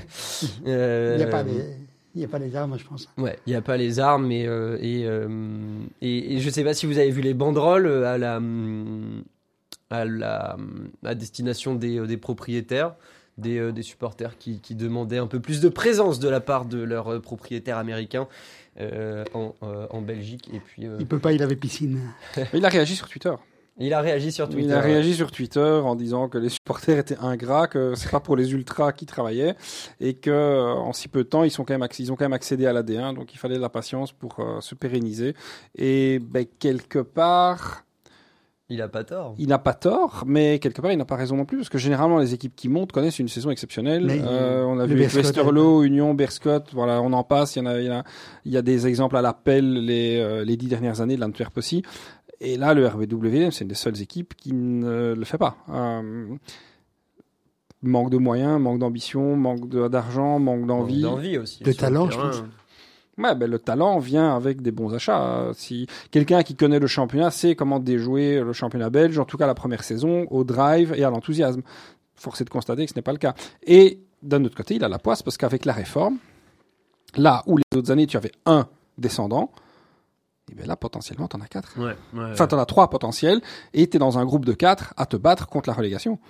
Euh, Il n'y a pas les, il y a pas les armes, je pense. Ouais, il n'y a pas les armes et, euh, et, euh, et, et je sais pas si vous avez vu les banderoles à la, à la à destination des, des propriétaires des, euh, des supporters qui, qui demandaient un peu plus de présence de la part de leurs euh, propriétaires américains euh, en, euh, en Belgique. Et puis, euh... Il peut pas, il avait piscine. Il a réagi sur Twitter. il a réagi sur Twitter. Il a réagi sur Twitter en disant que les supporters étaient ingrats, que c'est pas pour les ultras qui travaillaient et que euh, en si peu de temps ils sont quand même acc- ils ont quand même accédé à l'A D un, donc il fallait de la patience pour euh, se pérenniser. Et ben quelque part. Il a pas tort. Il n'a pas tort, mais quelque part, il n'a pas raison non plus, parce que généralement, les équipes qui montent connaissent une saison exceptionnelle. Mais, Euh, on a le vu Berscott, Westerlo, Union, Berscott, voilà, on en passe. Il y en a, il y a, il y a des exemples à l'appel les, euh, les dix dernières années de l'Antwerp aussi. Et là, le R B W, c'est une des seules équipes qui ne le fait pas. Euh, manque de moyens, manque d'ambition, manque de, d'argent, manque d'envie. Manque d'envie aussi. De sur le talent, je terrain. pense. Ouais, ben, le talent vient avec des bons achats. Si quelqu'un qui connaît le championnat sait comment déjouer le championnat belge, en tout cas la première saison, au drive et à l'enthousiasme. Force est de constater que ce n'est pas le cas. Et d'un autre côté, il a la poisse parce qu'avec la réforme, là où les autres années tu avais un descendant, et bien là potentiellement t'en as quatre. Ouais, ouais, Enfin, t'en as trois potentiels et t'es dans un groupe de quatre à te battre contre la relégation.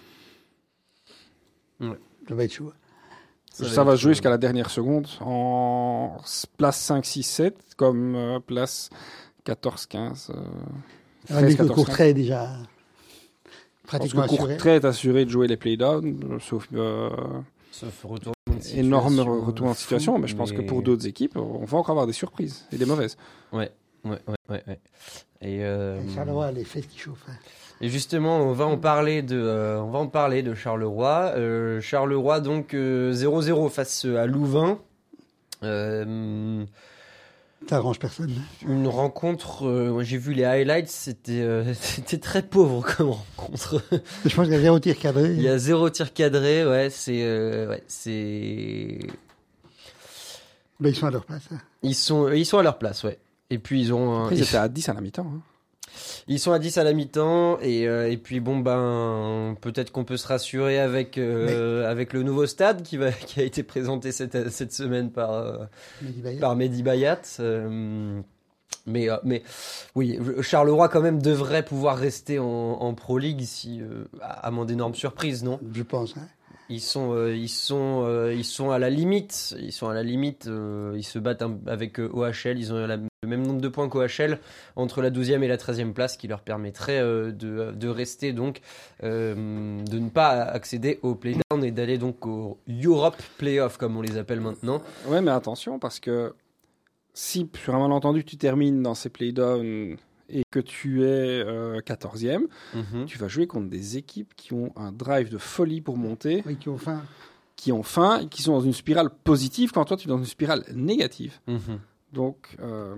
Ça va être chaud. Ça, va ça va être, se jouer euh, jusqu'à la dernière seconde en s- place cinq, six, sept comme euh, place quatorze, quinze. Euh, On dit que quatorze, Courtrai est déjà parce pratiquement que assuré. Courtrai est assuré de jouer les playdowns, euh, sauf euh, Sauf retournement de situation, énorme retour en fou, situation. Mais je pense que pour d'autres équipes, on va encore avoir des surprises et des mauvaises. Ouais, ouais, ouais, ouais. ouais. Et, euh, Charleroi, les fesses qui chauffent. hein. et justement, on va en parler de, euh, on va en parler de Charleroi. Euh, Charleroi donc euh, zéro zéro face à Louvain. Euh, Ça arrange personne. hein. une rencontre, euh, moi, j'ai vu les highlights, c'était, euh, c'était très pauvre comme rencontre. Je pense qu'il y a zéro tir cadré. Il y a zéro tir cadré, ouais, c'est, euh, ouais, c'est, Ben, ils sont à leur place. hein. ils sont, ils sont à leur place, ouais. Et puis ils ont, un- Après, ils étaient à dix à la mi-temps. Hein. Ils sont à dix à la mi-temps et, euh, et puis bon ben peut-être qu'on peut se rassurer avec euh, avec le nouveau stade qui va qui a été présenté cette cette semaine par euh, Mehdi Bayat. par Mehdi Bayat. Euh, mais euh, mais oui, Charleroi quand même devrait pouvoir rester en, en Pro League si euh, à, à moins d'énormes surprises, non? Je pense. hein. Ils sont, euh, ils sont, euh, ils sont à la limite. Ils sont à la limite. Euh, ils se battent un- avec euh, O H L. Ils ont la- le même nombre de points qu'O H L entre la douzième et la treizième place, qui leur permettrait euh, de, de rester donc, euh, de ne pas accéder au play-down et d'aller donc au Europe Playoff comme on les appelle maintenant. Ouais, mais attention, parce que si sur un malentendu tu termines dans ces playdowns et que tu es euh, quatorzième, Mhm. tu vas jouer contre des équipes qui ont un drive de folie pour monter, Oui, qui ont faim. qui ont faim, et qui sont dans une spirale positive quand toi tu es dans une spirale négative. Mhm. Donc, euh,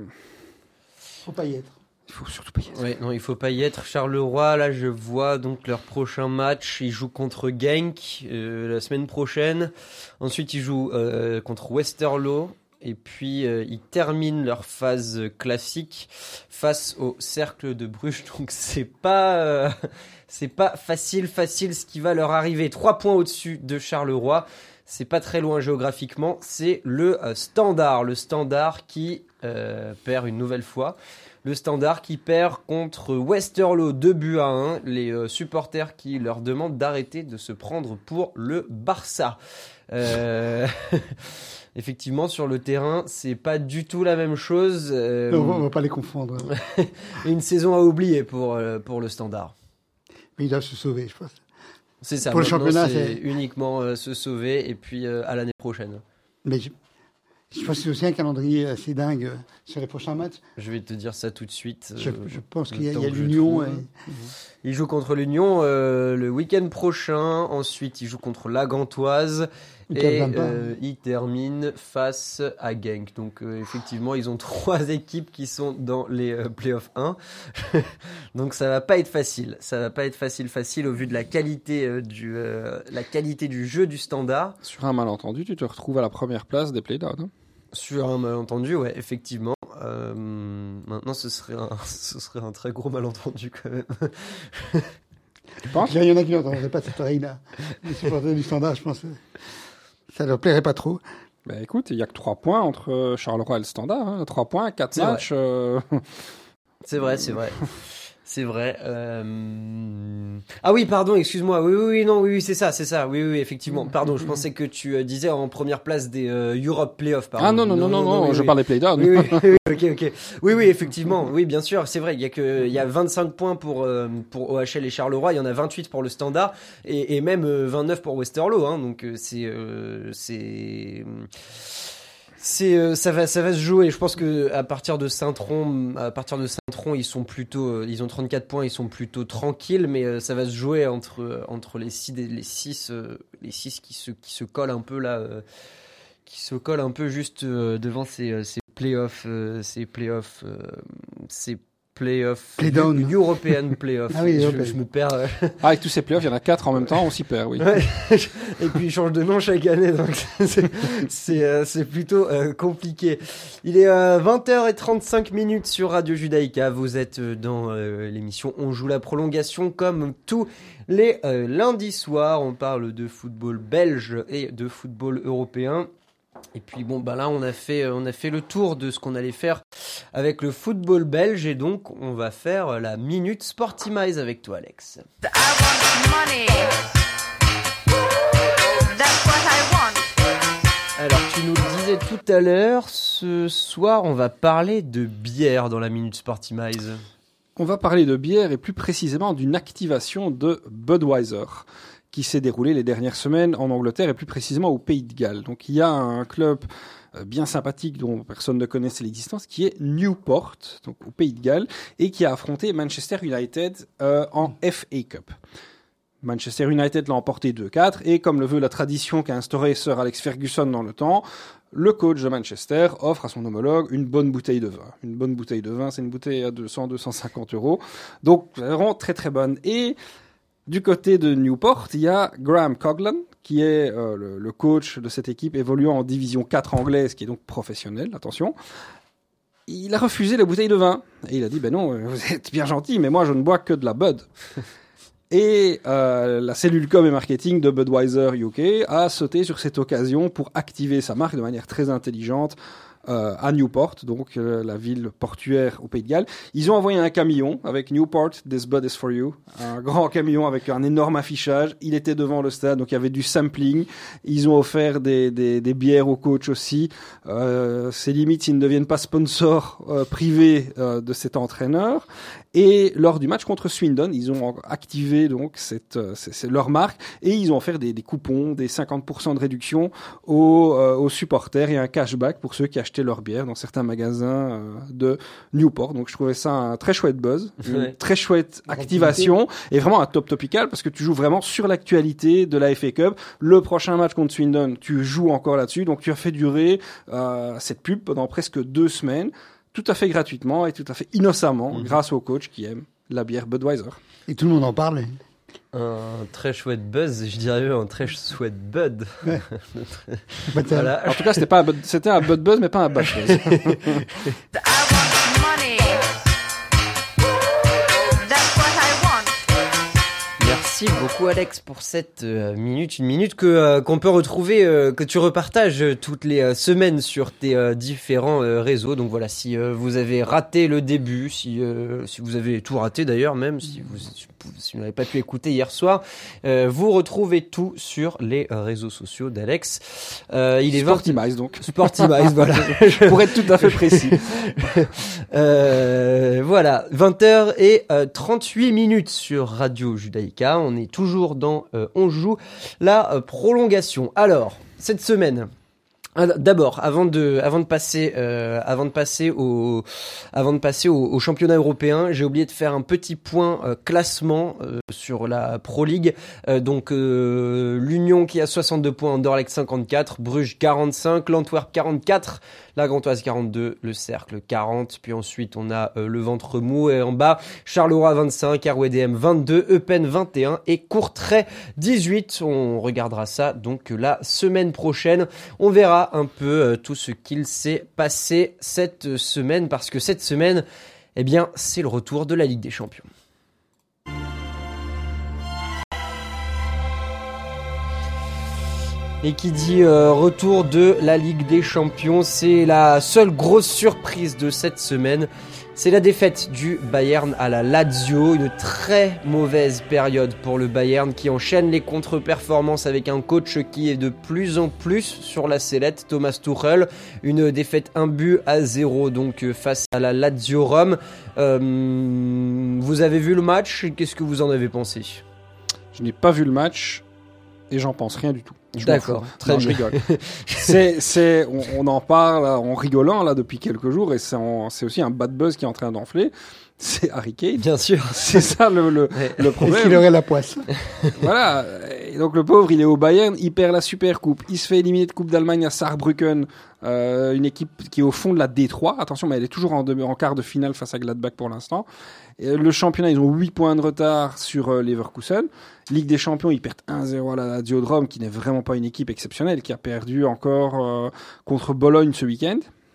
Faut pas y être. il faut surtout pas y être. Ouais, non, il faut pas y être. Charleroi, là, je vois donc leur prochain match. Ils jouent contre Genk euh, la semaine prochaine. Ensuite, ils jouent euh, contre Westerlo. Et puis, euh, ils terminent leur phase classique face au Cercle de Bruges. Donc, c'est pas, euh, c'est pas facile, facile ce qui va leur arriver. Trois points au-dessus de Charleroi. C'est pas très loin géographiquement. C'est le euh, Standard. Le Standard qui euh, perd une nouvelle fois. Le Standard qui perd contre Westerlo deux buts à un. Les euh, supporters qui leur demandent d'arrêter de se prendre pour le Barça. Euh... Effectivement, sur le terrain, c'est pas du tout la même chose. Euh, Non, on va- on va pas les confondre. hein. Une saison à oublier pour, euh, pour le Standard. Mais ils doivent se sauver, je pense. C'est ça. Pour le maintenant, championnat, c'est c'est- uniquement euh, se sauver et puis euh, à l'année prochaine. Mais je, je pense que c'est aussi un calendrier assez dingue euh, sur les prochains matchs. Je vais te dire ça tout de suite. Je, euh, je pense le qu'il y a, temps il y a que je l'Union. trouve. et- Il joue contre l'Union euh, le week-end prochain. Ensuite, il joue contre la Gantoise. Ils Et perdent pas. euh, il termine face à Genk. Donc euh, effectivement, ils ont trois équipes qui sont dans les euh, playoffs un. Donc ça va pas être facile. Ça va pas être facile facile au vu de la qualité euh, du euh, la qualité du jeu du Standard. Sur un malentendu, tu te retrouves à la première place des playdowns. Hein. Sur un malentendu, ouais, effectivement. Euh, maintenant, ce serait un ce serait un très gros malentendu quand même. Tu penses? Il y en a qui n'entendraient pas cette oreille-là. Les supporters du Standard, je pense que ça leur plairait pas trop. Bah écoute, il y a que trois points entre euh, Charleroi et le Standard. Hein. trois points, quatre C'est matchs. euh, C'est vrai, c'est vrai. C'est vrai. Euh... Ah oui, pardon, excuse-moi. Oui, oui, oui, non, oui, oui, c'est ça, c'est ça. Oui, oui, effectivement. Pardon, je pensais que tu euh, disais en première place des euh, Europe Playoffs. Pardon. Ah non, non, non, non, non, non oui, je oui. parle des playdowns. Oui, oui, oui, ok, ok. Oui, oui, effectivement. Oui, bien sûr, c'est vrai. Il y a que, il y a vingt-cinq points pour euh, pour O H L et Charleroi. Il y en a vingt-huit pour le Standard et, et même euh, vingt-neuf pour Westerlo. Hein, donc euh, c'est euh, c'est C'est euh, ça va ça va se jouer. Je pense que à partir de Saint-Tron, à partir de Saint-Tron, ils sont plutôt euh, ils ont trente-quatre points, ils sont plutôt tranquilles, mais euh, ça va se jouer entre euh, entre les six les six euh, les six qui se qui se collent un peu là euh, qui se collent un peu juste euh, devant ces euh, ces playoffs euh, ces playoffs euh, ces playoffs Play-down. European playoffs. Ah oui, je, European. je me perds. euh, Ah, avec tous ces playoffs, il y en a quatre en même temps, on s'y perd, oui. Ouais. Et puis ils changent de nom chaque année, donc c'est c'est, euh, c'est plutôt euh, compliqué. Il est euh, vingt heures trente-cinq minutes sur Radio Judaïka. Vous êtes euh, dans euh, l'émission On joue la prolongation comme tous les euh, lundis soirs. On parle de football belge et de football européen. Et puis bon bah là on a fait on a fait le tour de ce qu'on allait faire avec le football belge et donc on va faire la minute Sportimize avec toi Alex. I want money. That's what I want. Alors tu nous le disais tout à l'heure, ce soir on va parler de bière dans la minute Sportimize. On va parler de bière et plus précisément d'une activation de Budweiser qui s'est déroulée les dernières semaines en Angleterre et plus précisément au Pays de Galles. Donc il y a un club bien sympathique dont personne ne connaissait l'existence qui est Newport, donc au Pays de Galles, et qui a affronté Manchester United euh, en F A Cup. Manchester United l'a emporté deux quatre et comme le veut la tradition qu'a instaurée Sir Alex Ferguson dans le temps, le coach de Manchester offre à son homologue une bonne bouteille de vin. Une bonne bouteille de vin, c'est une bouteille à deux cents à deux cent cinquante euros. Donc vraiment très très bonne. Et du côté de Newport, il y a Graham Coughlan, qui est euh, le, le coach de cette équipe évoluant en division quatre anglaise, qui est donc professionnelle, attention. Il a refusé la bouteille de vin. Et il a dit, ben non, vous êtes bien gentil, mais moi je ne bois que de la Bud. Et euh, la cellule com et marketing de Budweiser U K a sauté sur cette occasion pour activer sa marque de manière très intelligente euh, à Newport, donc euh, la ville portuaire au Pays de Galles. Ils ont envoyé un camion avec Newport, This Bud is for you, un grand camion avec un énorme affichage. Il était devant le stade, donc il y avait du sampling. Ils ont offert des, des, des bières au coach aussi. Euh, c'est limite s'ils ne deviennent pas sponsors euh, privés euh, de cet entraîneur. Et lors du match contre Swindon, ils ont activé donc cette, euh, c'est, c'est leur marque et ils ont offert des, des coupons, des cinquante pour cent de réduction aux, euh, aux supporters et un cashback pour ceux qui achetaient leur bière dans certains magasins euh, de Newport. Donc je trouvais ça un très chouette buzz, une Ouais. très chouette activation et vraiment un top topical parce que tu joues vraiment sur l'actualité de la F A Cup. Le prochain match contre Swindon, tu joues encore là-dessus. Donc tu as fait durer euh, cette pub pendant presque deux semaines. Tout à fait gratuitement et tout à fait innocemment, mmh. grâce au coach qui aime la bière Budweiser. Et tout le monde en parle. Un très chouette buzz, je dirais même un très chouette bud. Ouais. Voilà. En tout cas, c'était pas un Bud, c'était un Bud Buzz, mais pas un Bud Buzz. I want money. That's what I want. Merci beaucoup Alex pour cette euh, minute, une minute que euh, qu'on peut retrouver, euh, que tu repartages euh, toutes les euh, semaines sur tes euh, différents euh, réseaux. Donc voilà, si euh, vous avez raté le début, si euh, si vous avez tout raté d'ailleurs, même si vous si vous n'avez pas pu écouter hier soir, euh, vous retrouvez tout sur les euh, réseaux sociaux d'Alex. Euh, il est Sportimize donc. Sportimize, voilà. Pour être tout à fait précis. euh, voilà, vingt heures trente-huit minutes sur Radio Judaïka. On est toujours dans euh, On joue la euh, prolongation. Alors, cette semaine, d'abord, avant de, avant de passer, euh, avant de passer au, avant de passer au, au championnat européen, j'ai oublié de faire un petit point euh, classement euh, sur la Pro League. Euh, donc euh, l'Union qui a soixante-deux points, Anderlecht cinquante-quatre, Bruges quarante-cinq, l'Antwerp quarante-quatre, la Gantoise quarante-deux, le Cercle quarante. Puis ensuite on a euh, le Ventre Mou et en bas Charleroi vingt-cinq, R W D M vingt-deux, Eupen vingt et un et Courtrai dix-huit. On regardera ça donc la semaine prochaine. On verra un peu euh, tout ce qu'il s'est passé cette semaine parce que cette semaine, eh bien, c'est le retour de la Ligue des Champions. Et qui dit euh, retour de la Ligue des Champions, c'est la seule grosse surprise de cette semaine. C'est la défaite du Bayern à la Lazio, une très mauvaise période pour le Bayern qui enchaîne les contre-performances avec un coach qui est de plus en plus sur la sellette, Thomas Tuchel. Une défaite un but à zéro donc face à la Lazio Rome. Euh, vous avez vu le match, qu'est-ce que vous en avez pensé ? Je n'ai pas vu le match et j'en pense rien du tout. Je D'accord, très non, bien. Je rigole. c'est, c'est, on, on en parle en rigolant là depuis quelques jours et c'est, en, c'est aussi un bad buzz qui est en train d'enfler. C'est Harry Kane. Bien sûr. C'est ça le, le, Ouais. le problème. Est-ce qu'il aurait la poisse? Voilà. Et donc le pauvre, il est au Bayern, il perd la Super Coupe, il se fait éliminer de Coupe d'Allemagne à Saarbrücken, euh, une équipe qui est au fond de la D trois. Attention, mais elle est toujours en, de, en quart de finale face à Gladbach pour l'instant. Et le championnat, ils ont huit points de retard sur euh, Leverkusen. Ligue des Champions, ils perdent un zéro à la Lazio de Rome, qui n'est vraiment pas une équipe exceptionnelle, qui a perdu encore euh, contre Bologne ce week-end.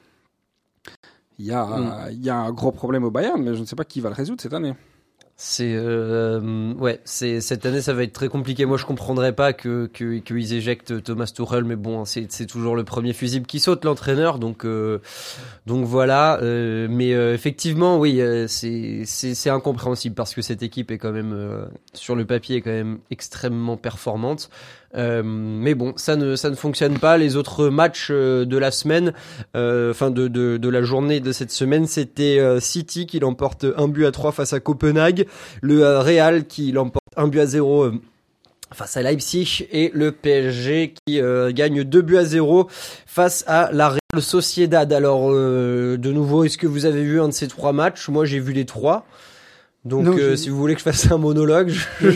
Il y a, Mm. euh, il y a un gros problème au Bayern, mais je ne sais pas qui va le résoudre cette année. C'est euh, ouais, c'est cette année ça va être très compliqué. Moi je comprendrais pas que que qu'ils éjectent Thomas Tuchel, mais bon c'est c'est toujours le premier fusible qui saute, l'entraîneur, donc euh, donc voilà. Euh, mais euh, effectivement oui, euh, c'est c'est c'est incompréhensible parce que cette équipe est quand même euh, sur le papier est quand même extrêmement performante. Euh, mais bon, ça ne ça ne fonctionne pas. Les autres matchs euh, de la semaine, euh, enfin de de de la journée de cette semaine, c'était euh, City qui l'emporte un but à trois face à Copenhague, le euh, Real qui l'emporte un but à zéro euh, face à Leipzig et le P S G qui euh, gagne deux buts à zéro face à la Real Sociedad. Alors euh, de nouveau, est-ce que vous avez vu un de ces trois matchs ? Moi, j'ai vu les trois. Donc Non, euh, j'ai- si vous voulez que je fasse un monologue, je...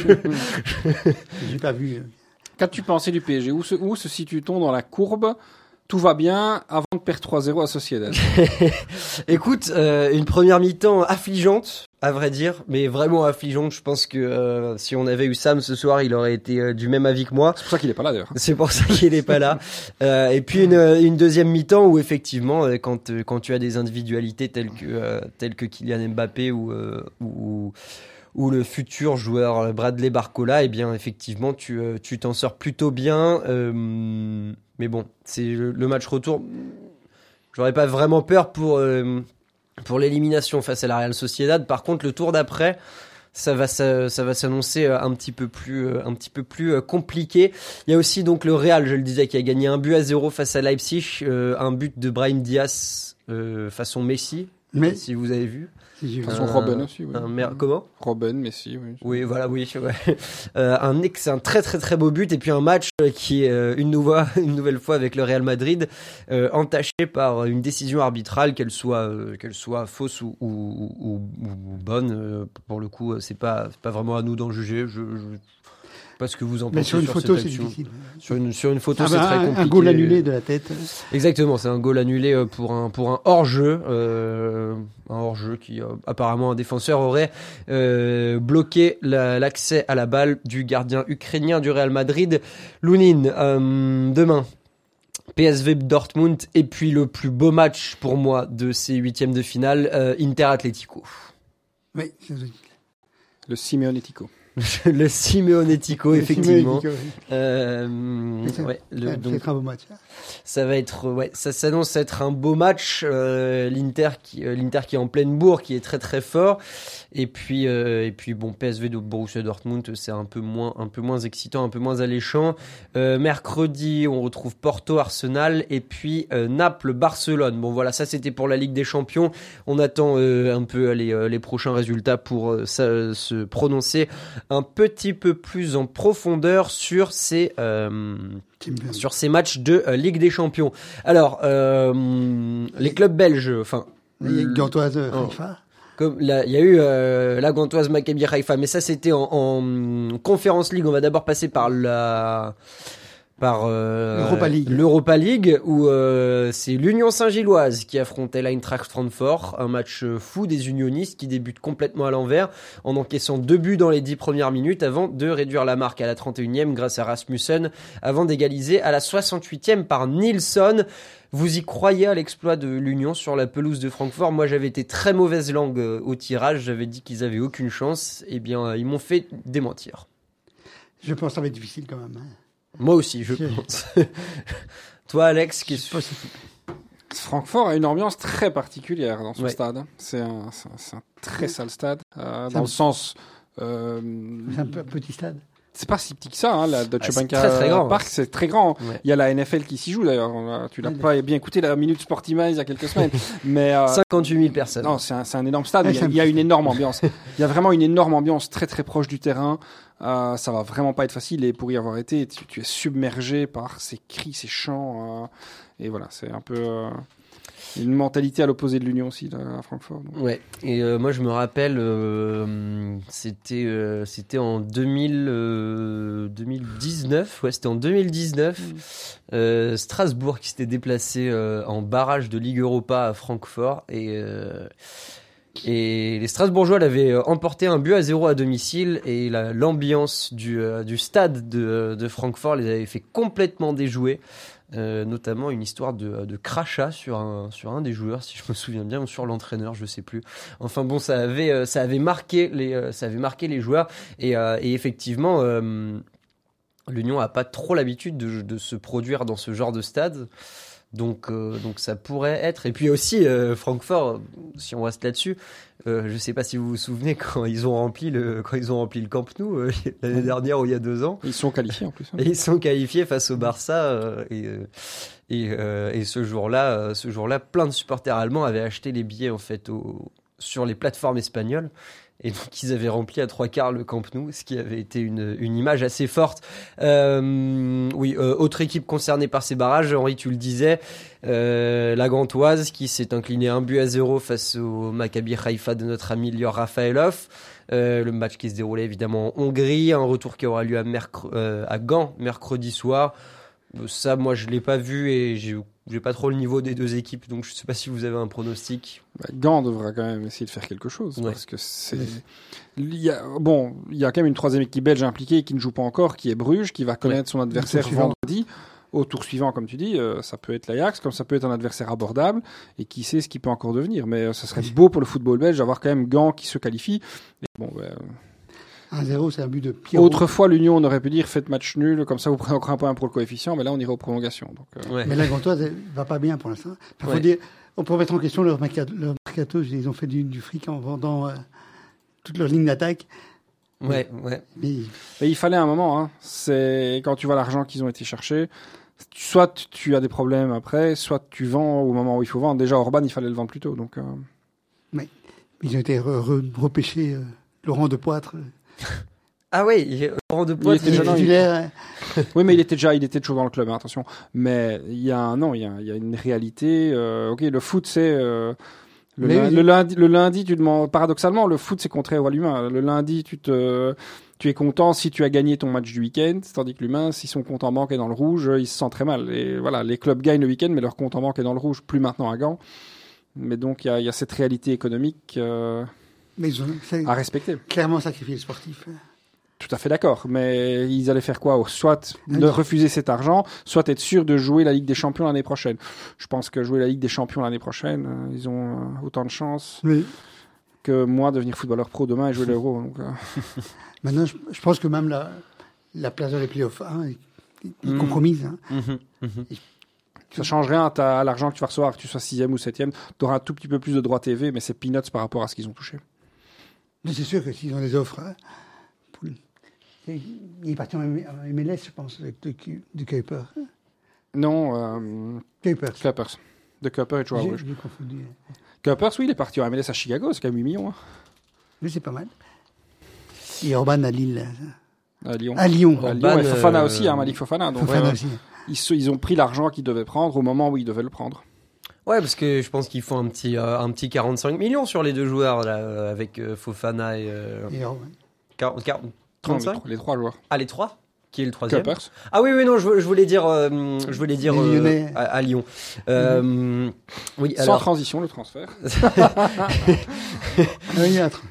J'ai pas vu. Qu'as-tu pensé du P S G ? Où se, où se situe-t-on dans la courbe ? Tout va bien avant de perdre trois zéro à Sociedad. Écoute, euh, une première mi-temps affligeante, à vrai dire, mais vraiment affligeante. Je pense que euh, si on avait eu Sam ce soir, il aurait été euh, du même avis que moi. C'est pour ça qu'il est pas là d'ailleurs. C'est pour ça qu'il n'est pas là. Euh, et puis une, une deuxième mi-temps où effectivement, euh, quand euh, quand tu as des individualités telles que euh, telles que Kylian Mbappé ou euh, ou ou le futur joueur Bradley Barcola, eh bien effectivement tu euh, tu t'en sors plutôt bien. Euh, mais bon, c'est le, le match retour. J'aurais pas vraiment peur pour euh, pour l'élimination face à la Real Sociedad. Par contre, le tour d'après, ça va ça, ça va s'annoncer un petit peu plus euh, un petit peu plus euh, compliqué. Il y a aussi donc le Real, je le disais, qui a gagné un but à zéro face à Leipzig, euh, un but de Brahim Diaz euh, façon Messi, Mais si vous avez vu. si j'ai vu. Façon Euh, Robben aussi, oui. Un mer- comment Robben, Messi, oui. Oui, voilà, oui. Ouais. Euh, un ex, un très très très beau but et puis un match euh, qui est euh, une nouvelle une nouvelle fois avec le Real Madrid euh, entaché par une décision arbitrale, qu'elle soit euh, qu'elle soit fausse ou ou, ou, ou bonne. Euh, pour le coup, euh, c'est pas c'est pas vraiment à nous d'en juger. Je, je sais pas ce que vous en Mais pensez sur une sur photo, cette c'est action. difficile. Sur une sur une photo, Ah c'est bah, très un, compliqué. un goal annulé de la tête. Exactement, c'est un goal annulé euh, pour un pour un hors-jeu, euh, un hors-jeu qui euh, apparemment un défenseur aurait euh, bloqué la- l'accès à la balle du gardien ukrainien du Real Madrid, Lunin. Euh, demain, P S V Dortmund et puis le plus beau match pour moi de ces huitièmes de finale, euh, Inter Atlético. Oui, c'est Le Simeonetico. Le Simeonetico, effectivement. C'est Euh, ça. ouais, le, donc, un beau match. Ça va être, ouais, ça s'annonce être un beau match. Euh, L'Inter qui, euh, l'Inter qui est en pleine bourre, qui est très très fort. Et puis, euh, et puis bon, P S V de Borussia Dortmund, c'est un peu moins, un peu moins excitant, un peu moins alléchant. Euh, mercredi, on retrouve Porto, Arsenal, et puis euh, Naples, Barcelone. Bon, voilà, ça c'était pour la Ligue des Champions. On attend euh, un peu les, euh, les prochains résultats pour euh, ça, se prononcer un petit peu plus en profondeur sur ces. Euh, sur ces matchs de euh, Ligue des Champions. Alors, euh, les clubs belges, enfin, Il y a Gantoise Oh. Haïfa. comme là, il y a eu euh, la Gantoise Maccabi Haïfa, mais ça c'était en, en Conference League. On va d'abord passer par la par euh, L'Europa League. l'Europa League où euh, c'est l'Union Saint-Gilloise qui affrontait l'Eintracht Francfort, un match fou des unionistes qui débutent complètement à l'envers en encaissant deux buts dans les dix premières minutes avant de réduire la marque à la trente et unième grâce à Rasmussen avant d'égaliser à la soixante-huitième par Nilsson. Vous y croyez à l'exploit de l'Union sur la pelouse de Francfort ? Moi, j'avais été très mauvaise langue euh, au tirage. J'avais dit qu'ils avaient aucune chance. Eh bien, euh, ils m'ont fait démentir. Je pense que ça va être difficile quand même. hein. Moi aussi, je Je- pense. Toi, Alex, Je qu'est-ce sais pas si- Francfort a une ambiance très particulière dans son Ouais. stade. C'est un, c'est un, c'est un très sale stade, euh, C'est dans un- le sens... euh, C'est un peu- petit stade. c'est pas si petit que ça, hein, la Deutsche Ah, c'est Bank très, très grand. Park, c'est très grand. Ouais. Il y a la N F L qui s'y joue d'ailleurs. On a- Tu l'as Ouais, pas bien écouté la Minute Sportiva il y a quelques semaines. Mais euh, cinquante-huit mille personnes. non, c'est un, c'est un énorme stade. Ouais, Il y a, c'est un il y a petit une stade. énorme ambiance. Il y a vraiment une énorme ambiance très très proche du terrain. Euh, ça va vraiment pas être facile. Et pour y avoir été, tu, tu es submergé par ces cris, ces chants. euh, et voilà, c'est un peu euh, une mentalité à l'opposé de l'Union aussi là, à Francfort. Donc. Ouais. Et euh, moi je me rappelle, euh, c'était euh, c'était en deux mille, euh, deux mille dix-neuf. Ouais, c'était en deux mille dix-neuf. Mm. Euh, Strasbourg qui s'était déplacé euh, en barrage de Ligue Europa à Francfort et euh, et les Strasbourgeois l'avaient euh, emporté un but à zéro à domicile et la- l'ambiance du euh, du stade de de Francfort les avait fait complètement déjouer. Euh, notamment une histoire de, de crachat sur un, sur un des joueurs, si je me souviens bien, ou sur l'entraîneur, je sais plus. Enfin bon, ça avait, euh, ça avait marqué les, euh, ça avait marqué les joueurs. Et, euh, et effectivement, euh, l'Union a pas trop l'habitude de, de se produire dans ce genre de stade. Donc, euh, donc ça pourrait être. Et puis aussi, euh, Francfort, si on reste là-dessus, euh, je sais pas si vous vous souvenez quand ils ont rempli le, quand ils ont rempli le Camp Nou euh, l'année dernière ou il y a deux ans. Ils sont qualifiés en plus. hein. Et ils sont qualifiés face au Barça euh, et, euh, et, euh, et ce jour-là, euh, ce jour-là, plein de supporters allemands avaient acheté les billets en fait au, sur les plateformes espagnoles et donc ils avaient rempli à trois quarts le Camp Nou, ce qui avait été une, une image assez forte. Euh, oui, euh, autre équipe concernée par ces barrages, Henri, tu le disais, euh, la Gantoise qui s'est inclinée un but à zéro face au Maccabi Haïfa de notre ami Lior Rafaelov. Euh, le match qui se déroulait évidemment en Hongrie, un retour qui aura lieu à, mercre- euh, à Gand mercredi soir. Euh, Ça, moi, je l'ai pas vu et j'ai, j'ai pas trop le niveau des deux équipes, donc je sais pas si vous avez un pronostic. Bah, Gand devra quand même essayer de faire quelque chose Ouais. parce que c'est il y a bon il y a quand même une troisième équipe belge impliquée qui ne joue pas encore, qui est Bruges, qui va connaître son adversaire Au tour suivant. vendredi. Au tour suivant, comme tu dis, euh, ça peut être l'Ajax, comme ça peut être un adversaire abordable, et qui sait ce qui peut encore devenir. Mais euh, ça serait beau pour le football belge d'avoir quand même Gand qui se qualifie. Et bon, ouais, un zéro, c'est un but de Pierrot. autrefois, l'Union, on aurait pu dire faites match nul, comme ça vous prenez encore un point pour le coefficient, mais là on irait aux prolongations. Donc, euh, Ouais. Mais la Gantoise, elle va pas bien pour l'instant. Enfin, faut Ouais. dire, on peut remettre en question leur mercato. Leur mercato, ils ont fait du, du fric en vendant euh, toute leur ligne d'attaque. Ouais, ouais. Mais Mais il fallait un moment. Hein. C'est quand tu vois l'argent qu'ils ont été chercher. Soit tu as des problèmes après, soit tu vends au moment où il faut vendre. Déjà Orban, il fallait le vendre plus tôt. Donc, euh... ils ont été re- re- repêchés. euh, Laurent de Poitre, Ah ouais, il- Laurent de Poitre, était il est jeune, titulaire. hein. oui, mais il était déjà, il était toujours dans le club. Hein, attention. Mais il y a un non, il y a, il y a une réalité. Euh, ok, le foot, c'est euh, le, Mais lin- oui. le lundi. Le lundi, tu demandes. Paradoxalement, le foot, c'est contraire à l'humain. Le lundi, tu te tu es content si tu as gagné ton match du week-end, tandis que l'humain, si son compte en banque est dans le rouge, il se sent très mal. Et voilà, les clubs gagnent le week-end, mais leur compte en banque est dans le rouge, plus maintenant à Gand. Mais donc, il y a, il y a cette réalité économique euh, Mais ils ont c'est à respecter. clairement sacrifié le sportif. Tout à fait d'accord. Mais ils allaient faire quoi? Soit de Oui. refuser cet argent, soit être sûr de jouer la Ligue des Champions l'année prochaine. Je pense que jouer la Ligue des Champions l'année prochaine, euh, ils ont euh, autant de chances Mais que moi devenir footballeur pro demain et jouer l'Euro. Donc, euh, maintenant, je, je pense que même la, la place dans les playoffs hein, est, est Mm. compromise. Hein. Mhm, mhm. ça change rien à l'argent que tu vas recevoir, que tu sois sixième ou septième. Tu auras un tout petit peu plus de droits T V, mais c'est peanuts par rapport à ce qu'ils ont touché. Mais c'est sûr que s'ils ont des offres. hein, pour le- c'est- il est parti en M- en M L S, je pense, avec de, Ku- de Kuiper. Non, euh, Kuiper. Kuipers. De Kuiper et Joao J'ai Rouge. j'ai confondu. Kuipers, oui, il est parti en M L S à Chicago, c'est quand même huit millions. Hein, Mais c'est pas mal. Et Orban à Lille. hein. à Lyon. À Lyon. À Lyon, Orban, et Fofana euh, aussi, hein, Malik Fofana. Donc, Fofana euh, aussi. ils, se- ils ont pris l'argent qu'ils devaient prendre au moment où ils devaient le prendre. Ouais, parce que je pense qu'ils font un petit, euh, un petit quarante-cinq millions sur les deux joueurs, là, euh, avec euh, Fofana et. Euh, Et Orban. quarante, quarante, Non, trente-cinq les, trois- les trois joueurs. Ah, les trois? Qui est le troisième? Kuipers. Ah oui, oui, non, je, je voulais dire, euh, je voulais dire Les euh, Lyonnais. à, à Lyon. Euh, Oui, Sans alors. transition, le transfert. Un et un.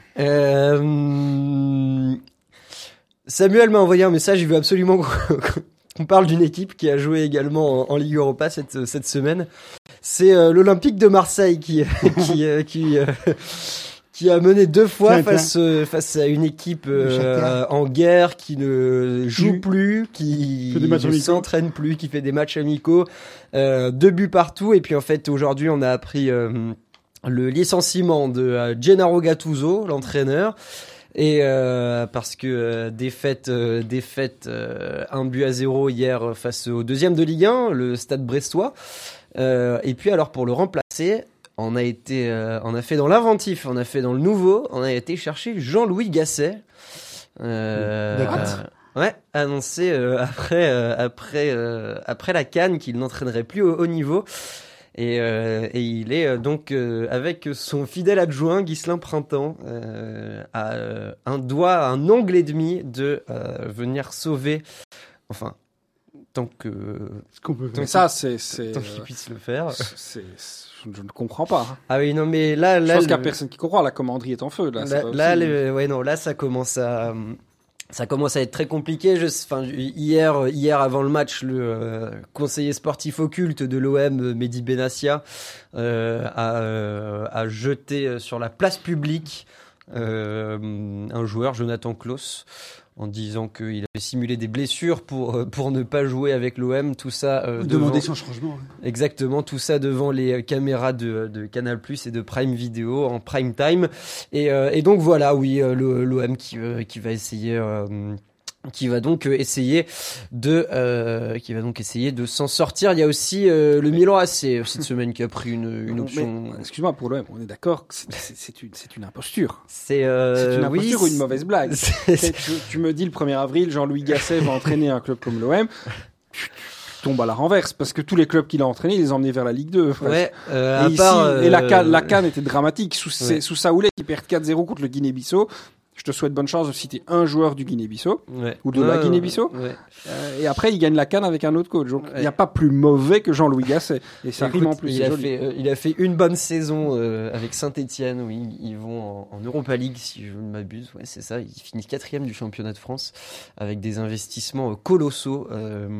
Euh, Samuel m'a envoyé un message, il veut absolument qu'on- qu'on parle d'une équipe qui a joué également en, en Ligue Europa cette, cette semaine. C'est euh, l'Olympique de Marseille qui, qui, euh, qui, euh, qui a mené deux fois Tiens, face euh, face à une équipe euh, Shakhtar. en guerre qui ne joue Qui- plus, qui fait des matchs ne amicaux. s'entraîne plus, qui fait des matchs amicaux, euh, deux buts partout. Et puis en fait aujourd'hui on a appris euh, le licenciement de euh, Gennaro Gattuso, l'entraîneur. Et euh, parce que euh, défaite, euh, défaite euh, un but à zéro hier face au deuxième de Ligue un, le Stade Brestois. Euh, et puis alors pour le remplacer, on a été, euh, on a fait dans l'inventif, on a fait dans le nouveau, on a été chercher Jean-Louis Gasset. Euh, D'accord. euh, ouais, annoncé euh, après, euh, après, euh, après la CAN qu'il n'entraînerait plus au haut niveau. Et, euh, et il est euh, donc euh, avec son fidèle adjoint Ghislain Printemps euh, à euh, un doigt, un ongle et demi de euh, venir sauver, enfin tant que Ce qu'on peut tant faire. Mais ça, c'est, c'est, tant qu'il euh, puisse le faire. c'est, c'est- je, je ne comprends pas. hein. Ah oui non mais là Je là pense qu'il n'y a le- personne qui comprend. La commanderie est en feu. Là, c'est là, pas là, possible. les- ouais non là ça commence à ça commence à être très compliqué. Je, enfin, hier, hier avant le match, le euh, conseiller sportif occulte de l'O M, Mehdi Benassia, euh, a, euh, a jeté sur la place publique euh, un joueur, Jonathan Klaus, en disant qu'il avait simulé des blessures pour pour ne pas jouer avec l'O M. Tout ça euh, Demander devant- son changement. ouais. Exactement, tout ça devant les caméras de, de Canal+ et de Prime Video en prime time. Et, euh, et donc voilà, oui, euh, le- l'O M qui, euh, qui va essayer, euh, qui va donc euh, essayer de, euh, qui va donc essayer de s'en sortir. Il y a aussi euh, le Milan A C cette semaine qui a pris une, une Mais, option. excuse-moi, pour l'O M, on est d'accord que c'est, c'est, c'est une, c'est une imposture. C'est euh, C'est une oui, imposture ou une mauvaise blague. c'est- Tu, tu- tu me dis le premier avril, Jean-Louis Gasset va entraîner un club comme l'O M. Tu, tu tombes à la renverse parce que tous les clubs qu'il a entraînés, il les a emmenés vers la Ligue deux. presque. Ouais, euh, Et, à ici, part, et la euh, CAN, la CAN était dramatique. Sous, Ouais. sous Saoulé, qui perd quatre zéro contre le Guinée-Bissau. Je te souhaite bonne chance de citer un joueur du Guinée-Bissau. ouais. ou de la Ouais, Guinée-Bissau. ouais. Euh, et après, il gagne la CAN avec un autre coach. Donc, il Ouais. n'y a pas plus mauvais que Jean-Louis Gasset. Et ça Écoute, rime en plus. il c'est a joli. fait, euh, il a fait une bonne saison euh, avec Saint-Etienne où ils, ils vont en, en Europa League, si je ne m'abuse. Ouais, c'est ça. Ils finissent quatrième du championnat de France avec des investissements euh, colossaux. Euh,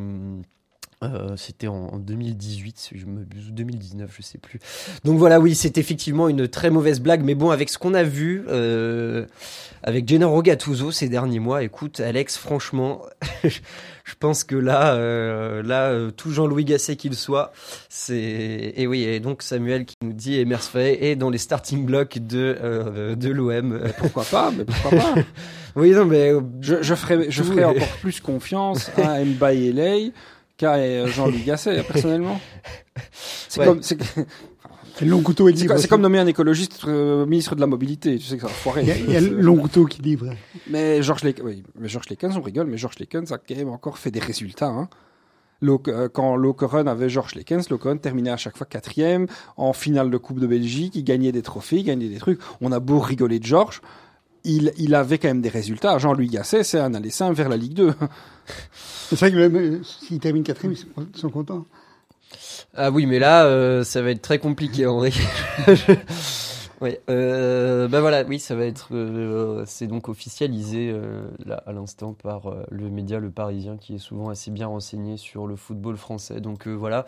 euh, c'était en, en deux mille dix-huit, si je ne m'abuse, ou deux mille dix-neuf, je sais plus. Donc voilà, oui, c'est effectivement une très mauvaise blague. Mais bon, avec ce qu'on a vu euh, avec Gennaro Gattuso ces derniers mois, écoute, Alex, franchement, je pense que là, euh, là, euh, tout Jean-Louis Gasset qu'il soit, c'est et oui, et donc Samuel qui nous dit Emers Faé est dans les starting blocks de euh, de l'O M. Pourquoi pas, mais pourquoi pas. Oui, non, mais euh, Je, je ferais, je Tout ferais est- encore plus confiance à Mbaye Lay qu'à euh, Jean-Louis Gasset, personnellement. C'est Ouais. comme, c'est, C'est le long couteau et c'est, livre. comme- c'est aussi. comme nommer un écologiste euh, ministre de la mobilité. Tu sais que ça va foirer. Il y a, il y a le long couteau qui livre. Mais Georges Lekens, oui, mais Georges Lekens, on rigole, mais Georges Lekens a quand même encore fait des résultats. Hein. Lo- euh, quand Lokeren avait Georges Lekens, Lokeren terminait à chaque fois quatrième en finale de Coupe de Belgique. Il gagnait des trophées, il gagnait des trucs. On a beau rigoler de Georges, il, il avait quand même des résultats. Jean-Louis Gasset, c'est un aller simple vers la Ligue deux. C'est vrai que même euh, s'ils terminent quatrième, ils sont, ils sont contents. ah oui, mais là, euh, ça va être très compliqué, André. Oui, euh, bah voilà, oui, ça va être, euh, c'est donc officialisé euh, là à l'instant par euh, le média Le Parisien, qui est souvent assez bien renseigné sur le football français. Donc euh, voilà.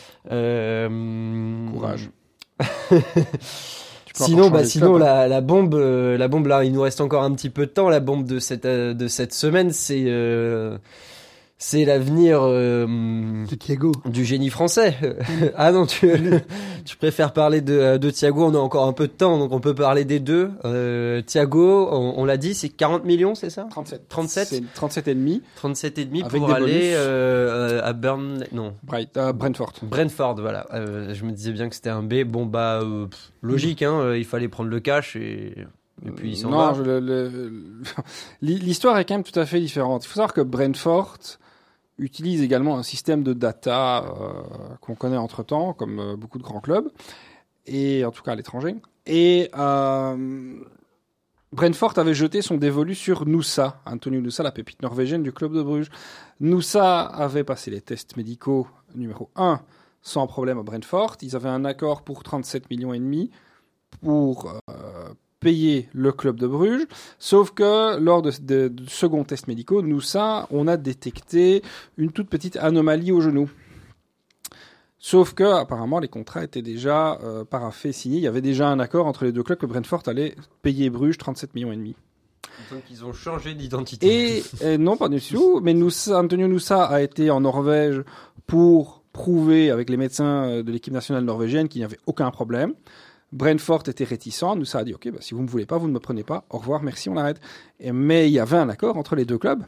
Euh, Courage. Tu peux Sinon, encore bah changer de sinon club, hein. la, la bombe, euh, la bombe là, il nous reste encore un petit peu de temps. La bombe de cette euh, de cette semaine, c'est euh, c'est l'avenir euh, De Thiago. du génie français. Ah non, tu, tu préfères parler de, de Thiago, on a encore un peu de temps, donc on peut parler des deux. Euh, Thiago, on, on l'a dit, c'est quarante millions, c'est ça? trente-sept. trente-sept C'est trente-sept et demi. trente-sept et demi Avec pour des aller bonus. euh, à Burn... Non, Bright, euh, Brentford. Brentford, voilà. Euh, je me disais bien que c'était un B. Bon, bah, euh, pff, logique, hein, euh, il fallait prendre le cash et, et puis il s'en non, va. je- le- le- l'histoire est quand même tout à fait différente. Il faut savoir que Brentford utilise également un système de data euh, qu'on connaît entre-temps, comme euh, beaucoup de grands clubs, et en tout cas à l'étranger. Et euh, Brentford avait jeté son dévolu sur Noussa, Antonio Noussa, la pépite norvégienne du club de Bruges. Noussa avait passé les tests médicaux numéro un sans problème à Brentford. Ils avaient un accord pour trente-sept millions et demi pour euh, payer le club de Bruges, sauf que lors de, de, de second test médicaux, nous ça, on a détecté une toute petite anomalie au genou. Sauf que, apparemment, les contrats étaient déjà euh, paraphés, signés. Il y avait déjà un accord entre les deux clubs que Brentford allait payer Bruges trente-sept millions et demi. Donc ils ont changé d'identité. Et, et non, pas du tout. Mais Noussa, Antonio Noussa a été en Norvège pour prouver avec les médecins de l'équipe nationale norvégienne qu'il n'y avait aucun problème. Brentford était réticent. Noussa a dit, OK, bah, si vous ne me voulez pas, vous ne me prenez pas. Au revoir, merci, on arrête. Et, mais il y avait un accord entre les deux clubs.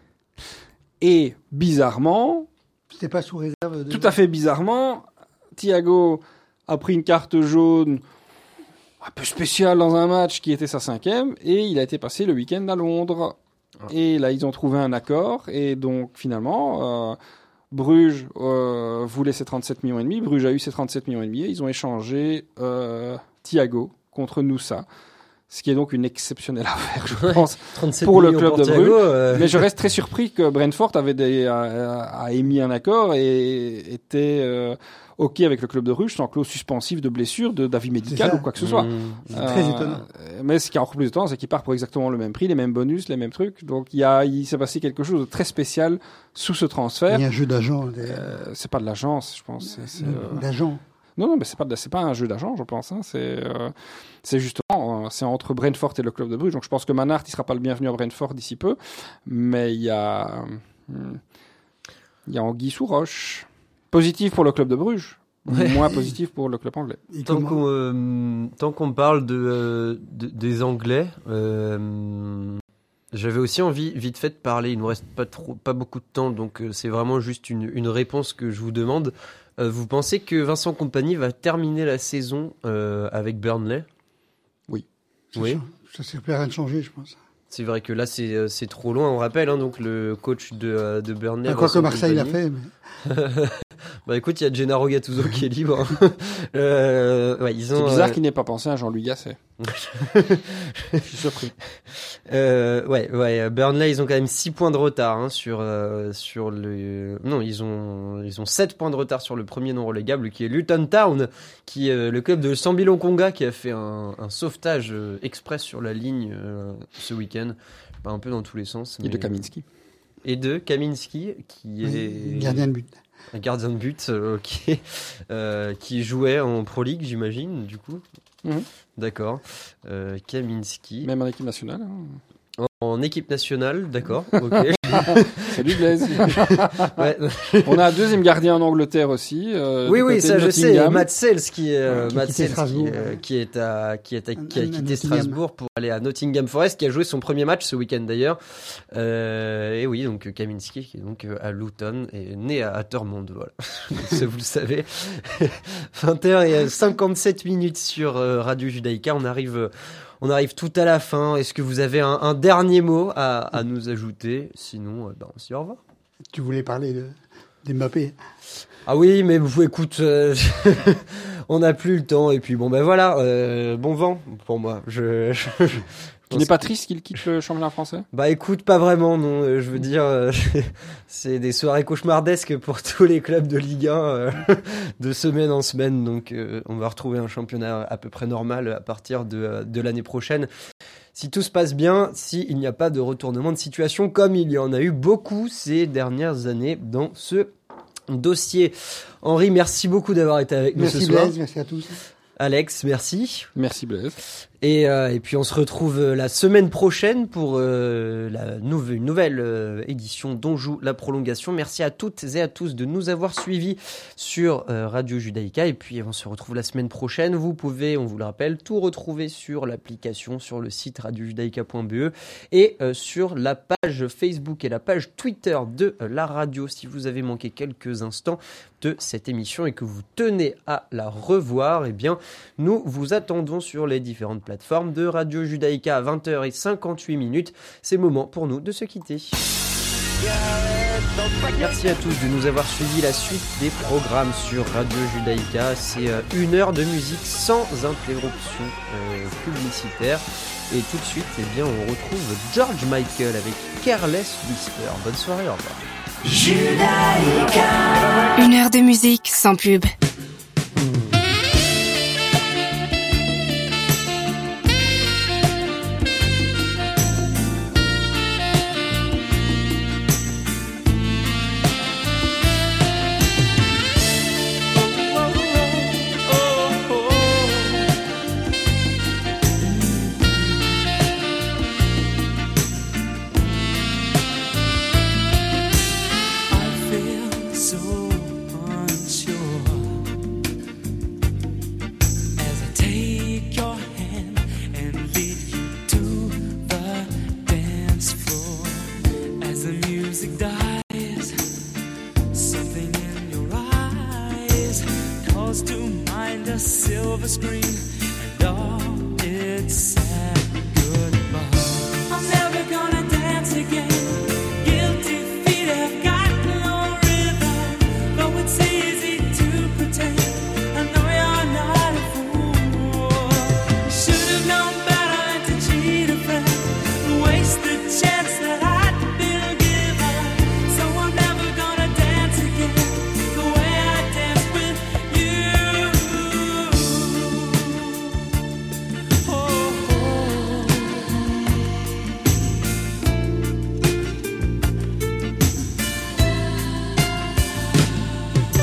Et bizarrement... C'était pas sous réserve de... Tout à fait bizarrement, Thiago a pris une carte jaune un peu spéciale dans un match qui était sa cinquième et il a été passé le week-end à Londres. Ah. Et là, ils ont trouvé un accord et donc finalement, euh, Bruges euh, voulait ses trente-sept millions et demi. Bruges a eu ses trente-sept millions et demi et ils ont échangé euh, Thiago contre Noussa. Ce qui est donc une exceptionnelle affaire, je pense, pour le club de Bruges. Euh... Mais je reste très surpris que Brentford avait des, a, a émis un accord et était euh, OK avec le club de Bruges sans clause suspensive de blessure, de d'avis médical ou quoi que ce soit. Mmh. C'est euh, très étonnant. Mais ce qui est encore plus étonnant, c'est qu'il part pour exactement le même prix, les mêmes bonus, les mêmes trucs. Donc il, y a, il s'est passé quelque chose de très spécial sous ce transfert. Il y a un jeu d'agent. Des... Euh, c'est pas de l'agence, je pense. C'est, c'est, euh... D'agent. Non, non, mais c'est pas, de, c'est pas un jeu d'agent, je pense. Hein. C'est, euh, c'est justement, euh, c'est entre Brentford et le club de Bruges. Donc je pense que Manhart, il sera pas le bienvenu à Brentford d'ici peu. Mais il y a, il euh, y a Anguille sous roche. Positif pour le club de Bruges. Ouais. Moins positif pour le club anglais. Tant qu'on, euh, tant qu'on parle de, euh, de, des Anglais, euh, j'avais aussi envie, vite fait, de parler. Il nous reste pas trop, pas beaucoup de temps, donc euh, c'est vraiment juste une, une réponse que je vous demande. Euh, vous pensez que Vincent Kompany va terminer la saison euh, avec Burnley ? Oui. Ça, oui. Ça ne sert plus à rien de changer, je pense. C'est vrai que là, c'est, c'est trop loin. On rappelle, hein, donc le coach de, de Burnley. Ah, quoi que Marseille l'a fait. Mais... bah écoute, il y a Gennaro Gattuso qui est libre. euh, ouais, ils ont, c'est bizarre euh... qu'il n'ait pas pensé à Jean-Louis Gasset. Je suis surpris. Euh, ouais, ouais. Burnley, ils ont quand même six points de retard hein, sur euh, sur le. Non, ils ont ils ont sept points de retard sur le premier non relégable, qui est Luton Town, qui est euh, le club de Sambi Lokonga, qui a fait un, un sauvetage euh, express sur la ligne euh, ce week-end, pas un peu dans tous les sens. Et mais... de Kaminski. Et de Kaminski, qui est oui, gardien de but. Un gardien de but euh, qui, euh, qui jouait en Pro League, j'imagine, du coup. Mmh. D'accord. Euh, Kaminski. Même en équipe nationale. Hein. En, en équipe nationale, d'accord. Ok. Salut Blaise. Ouais. On a un deuxième gardien en Angleterre aussi. Euh, oui, oui, ça je sais. Matt Sells qui, euh, qui, Matt Sells qui, euh, qui est à, qui est à, qui a quitté Strasbourg pour aller à Nottingham Forest, qui a joué son premier match ce week-end d'ailleurs. Euh, et oui, donc Kaminski qui est donc à Luton et né à, à Thurmond, voilà. Ça vous le savez. vingt et une et cinquante-sept minutes sur euh, Radio Judaïka. On arrive. On arrive tout à la fin. Est-ce que vous avez un, un dernier mot à, à nous ajouter ? Sinon, euh, ben, on se dit au revoir. Tu voulais parler de, d'Mbappé ? Ah oui, mais vous écoute, euh, on n'a plus le temps. Et puis bon, ben voilà, euh, bon vent pour moi. Je, je, je Tu n'es pas triste qu'il quitte le championnat français ? Bah écoute, pas vraiment, non. Euh, je veux dire, euh, c'est des soirées cauchemardesques pour tous les clubs de Ligue un euh, de semaine en semaine. Donc euh, on va retrouver un championnat à peu près normal à partir de, de l'année prochaine. Si tout se passe bien, s'il n'y a pas de retournement de situation comme il y en a eu beaucoup ces dernières années dans ce dossier. Henri, merci beaucoup d'avoir été avec merci nous ce soir. Blaise, merci à tous. Alex, merci. Merci Blaise. Et, euh, et puis on se retrouve la semaine prochaine pour euh, la nouve- une nouvelle euh, édition d'On joue la prolongation. Merci à toutes et à tous de nous avoir suivis sur euh, Radio Judaïka. Et puis on se retrouve la semaine prochaine. Vous pouvez, on vous le rappelle, tout retrouver sur l'application, sur le site radio judaïka point b e et euh, sur la page Facebook et la page Twitter de euh, la radio. Si vous avez manqué quelques instants de cette émission et que vous tenez à la revoir, eh bien, nous vous attendons sur les différentes plateformes. plateforme de Radio Judaïka à vingt heures cinquante-huit minutes. C'est le moment pour nous de se quitter. Merci à tous de nous avoir suivi la suite des programmes sur Radio Judaïka. C'est une heure de musique sans interruption euh, publicitaire. Et tout de suite, eh bien, on retrouve George Michael avec Careless Whisper. Bonne soirée, au revoir. Judaïka. Une heure de musique sans pub. was to mind a silver screen and all its